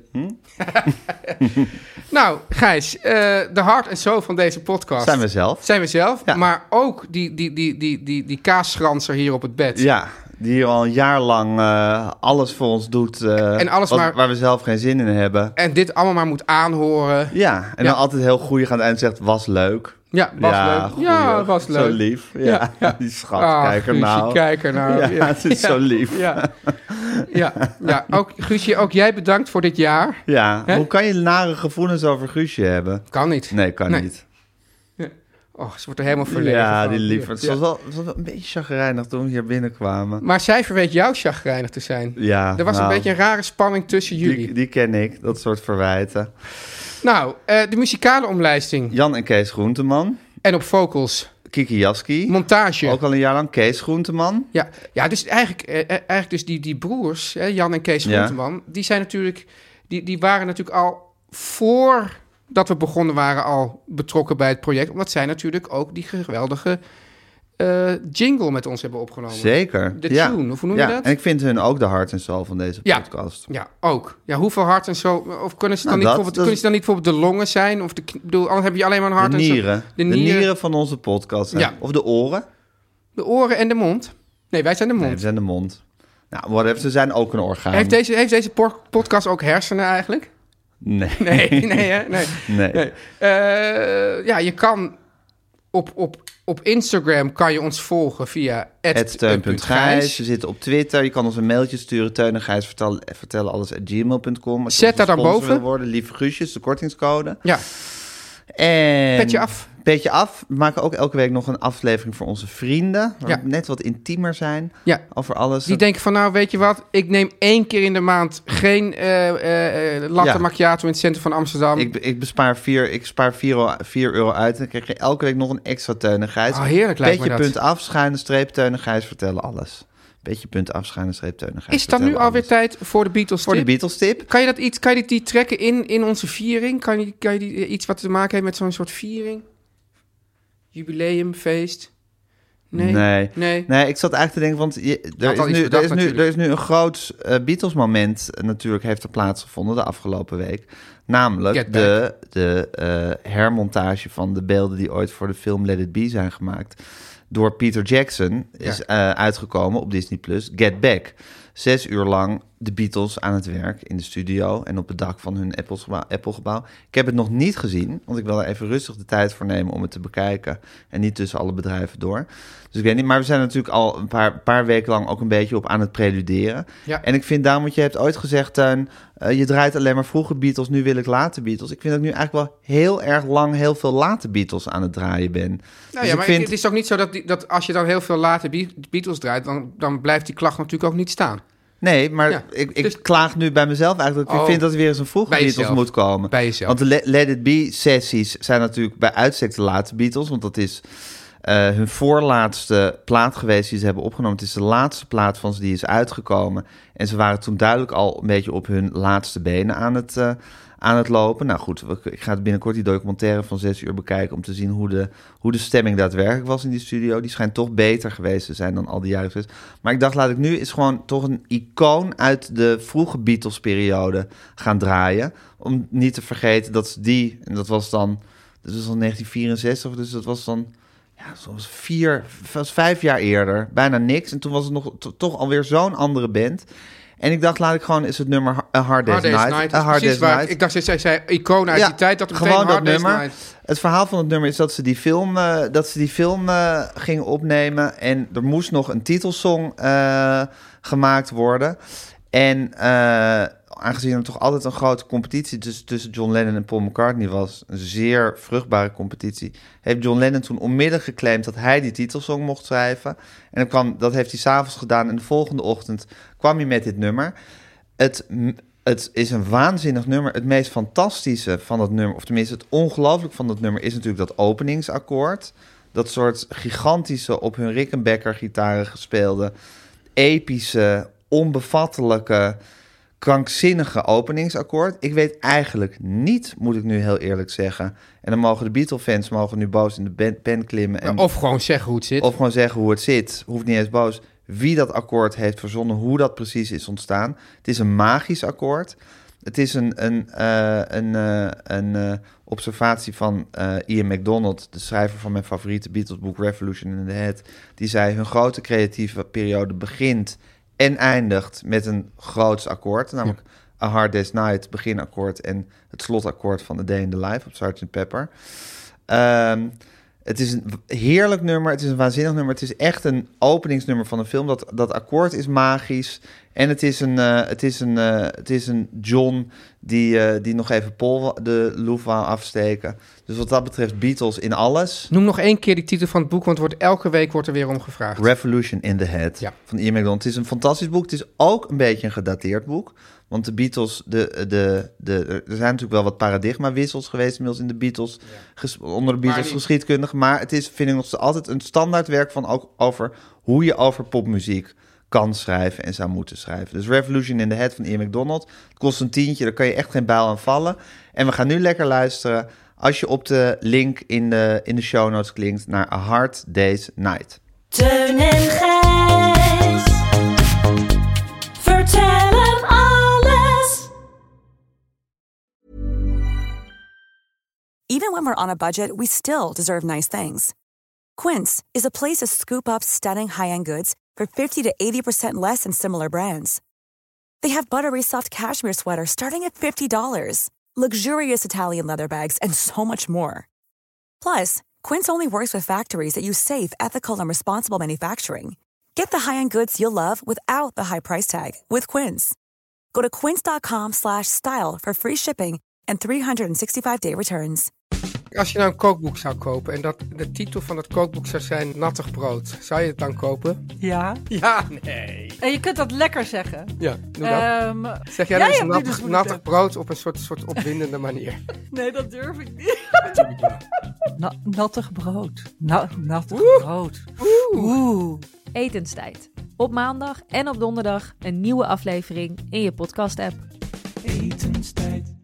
Nou, Gijs, de hart en soul van deze podcast. Zijn we zelf, ja. Maar ook die kaasschranser hier op het bed. Ja, die hier al een jaar lang alles voor ons doet en alles waar we zelf geen zin in hebben. En dit allemaal maar moet aanhoren. Ja, en dan altijd heel goeie gaan en zegt, was leuk. Ja, was leuk. Goeie, ja, was leuk. Zo lief. Ja. Die schat, kijk er nou. Kijk er nou. Ja, het is zo lief. Ja. Ook, Guusje, ook jij bedankt voor dit jaar. Ja, hoe kan je nare gevoelens over Guusje hebben? Kan niet. Nee, kan niet. Ja. Oh, ze wordt er helemaal verlegen van. Ja, die lief. Het was wel een beetje chagrijnig toen we hier binnenkwamen. Maar zij verweet jou chagrijnig te zijn. Ja, er was een beetje een rare spanning tussen jullie. Die ken ik, dat soort verwijten. Nou, de muzikale omlijsting. Jan en Kees Groenteman. En op vocals. Kiki Jaski. Montage. Ook al een jaar lang Kees Groenteman. Ja, dus eigenlijk dus die broers, hè, Jan en Kees Groenteman, die zijn natuurlijk, die waren natuurlijk al voordat we begonnen waren al betrokken bij het project, omdat zij natuurlijk ook die geweldige jingle met ons hebben opgenomen. Zeker. De tune, of hoe noem je dat? En ik vind hun ook de hart en soul van deze podcast. Ja, ook. Ja, hoeveel hart en soul? Of kunnen ze dan niet bijvoorbeeld de longen zijn? Of anders heb je alleen maar een hart en soul. De nieren van onze podcast. Ja. Of de oren. De oren en de mond. Nee, wij zijn de mond. Nee, we zijn de mond. Nou, whatever, ze zijn ook een orgaan. Heeft deze podcast ook hersenen eigenlijk? Nee. Nee. Ja, je kan op Instagram kan je ons volgen via @teun.gijs. We zitten op Twitter. Je kan ons een mailtje sturen. Teun en Gijs vertellen alles @gmail.com. Zet daar dan boven. Worden, lieve Guusjes, de kortingscode. Ja. En Petje af. We maken ook elke week nog een aflevering voor onze vrienden. Waar we net wat intiemer zijn over alles. Die denken van, nou, weet je wat? Ik neem 1 keer in de maand geen latte macchiato in het centrum van Amsterdam. Ik bespaar 4 euro uit. En dan krijg je elke week nog een extra Teun en Gijs. Oh, heerlijk lijkt me dat. Petje.af, _Teun en Gijs vertellen alles. Petje.af, _Teun en Gijs. Is dat nu alweer tijd voor de Beatles tip? Voor de Beatles tip. Kan je die trekken in onze viering? Kan je die iets wat te maken heeft met zo'n soort viering? Jubileumfeest? Nee, ik zat eigenlijk te denken, want er is nu een groot Beatles-moment natuurlijk heeft er plaatsgevonden de afgelopen week. Namelijk de hermontage van de beelden die ooit voor de film Let It Be zijn gemaakt. Door Peter Jackson is uitgekomen op Disney+. Get Back. 6 uur lang de Beatles aan het werk in de studio en op het dak van hun Apple-gebouw. Ik heb het nog niet gezien, want ik wil er even rustig de tijd voor nemen om het te bekijken en niet tussen alle bedrijven door. Dus ik weet niet, maar we zijn natuurlijk al een paar weken lang ook een beetje op aan het preluderen. Ja. En ik vind daarom, want je hebt ooit gezegd, Teun, je draait alleen maar vroege Beatles, nu wil ik late Beatles. Ik vind dat ik nu eigenlijk wel heel erg lang heel veel late Beatles aan het draaien ben. Nou dus maar het is toch niet zo dat als je dan heel veel late Beatles draait, dan blijft die klacht natuurlijk ook niet staan. Nee, maar ik klaag nu bij mezelf eigenlijk. Ik vind dat er weer eens een vroege Beatles moet komen. Bij jezelf. Want de Let It Be-sessies zijn natuurlijk bij uitstek de late Beatles. Want dat is hun voorlaatste plaat geweest die ze hebben opgenomen. Het is de laatste plaat van ze die is uitgekomen. En ze waren toen duidelijk al een beetje op hun laatste benen aan het lopen. Nou goed, ik ga binnenkort die documentaire van 6 uur bekijken om te zien hoe de stemming daadwerkelijk was in die studio. Die schijnt toch beter geweest te zijn dan al die jaren geweest. Maar ik dacht, laat ik nu eens gewoon toch een icoon uit de vroege Beatles-periode gaan draaien. Om niet te vergeten dat ze en dat was dan 1964, dus dat was dan zoals 5 jaar eerder, bijna niks. En toen was het nog toch alweer zo'n andere band. En ik dacht, laat ik gewoon eens het nummer A Hard Day's Night. A Hard Day's Night. Ik dacht, zij zei icoon uit die tijd. Dat gewoon Hard dat Day's nummer. Night. Het verhaal van het nummer is dat ze die film gingen opnemen. En er moest nog een titelsong gemaakt worden. En aangezien er toch altijd een grote competitie tussen John Lennon en Paul McCartney was, een zeer vruchtbare competitie, heeft John Lennon toen onmiddellijk geclaimd dat hij die titelsong mocht schrijven. En dat heeft hij 's avonds gedaan en de volgende ochtend kwam hij met dit nummer. Het is een waanzinnig nummer. Het meest fantastische van dat nummer, of tenminste het ongelooflijk van dat nummer, is natuurlijk dat openingsakkoord. Dat soort gigantische, op hun Rickenbacker gitaren gespeelde, epische, onbevattelijke, krankzinnige openingsakkoord. Ik weet eigenlijk niet, moet ik nu heel eerlijk zeggen. En dan mogen de Beatle-fans nu boos in de pen klimmen. En, of gewoon zeggen hoe het zit. Of gewoon zeggen hoe het zit. Hoeft niet eens boos. Wie dat akkoord heeft verzonnen, hoe dat precies is ontstaan. Het is een magisch akkoord. Het is een observatie van Ian MacDonald, de schrijver van mijn favoriete Beatles-boek Revolution in the Head. Die zei, hun grote creatieve periode begint en eindigt met een groots akkoord. Namelijk A Hard Day's Night, beginakkoord, en het slotakkoord van A Day in the Life op Sgt. Pepper. Het is een heerlijk nummer, het is een waanzinnig nummer. Het is echt een openingsnummer van een film. Dat akkoord is magisch. En het is een John die nog even Paul de loef wou afsteken. Dus wat dat betreft Beatles in alles. Noem nog 1 keer die titel van het boek, want elke week wordt er weer om gevraagd. Revolution in the Head van Ian MacDonald. Het is een fantastisch boek. Het is ook een beetje een gedateerd boek. Want de Beatles, er zijn natuurlijk wel wat paradigmawissels geweest inmiddels in de Beatles, onder de Beatles geschiedkundigen. Maar het is, vind ik, nog altijd een standaardwerk van ook over hoe je over popmuziek kan schrijven en zou moeten schrijven. Dus Revolution in the Head van Ian MacDonald. Het kost een tientje, daar kan je echt geen bijl aan vallen. En we gaan nu lekker luisteren, als je op de link in de show notes klinkt, naar A Hard Day's Night. Teun en Gijs. Vertel hem alles. Even when we're on a budget, we still deserve nice things. Quince is a place to scoop up stunning high-end goods for 50 to 80% less than similar brands. They have buttery soft cashmere sweaters starting at $50, luxurious Italian leather bags, and so much more. Plus, Quince only works with factories that use safe, ethical, and responsible manufacturing. Get the high-end goods you'll love without the high price tag with Quince. Go to quince.com/style for free shipping and 365-day returns. Als je nou een kookboek zou kopen en dat de titel van het kookboek zou zijn Nattig brood, zou je het dan kopen? Ja. Ja, nee. En je kunt dat lekker zeggen. Ja, doe dat. Zeg jij dan eens nattig brood op een soort opwindende manier? Nee, dat durf ik niet. Natuurlijk wel. Nattig brood. Nattig brood. Oeh. Etenstijd. Op maandag en op donderdag een nieuwe aflevering in je podcast-app. Etenstijd.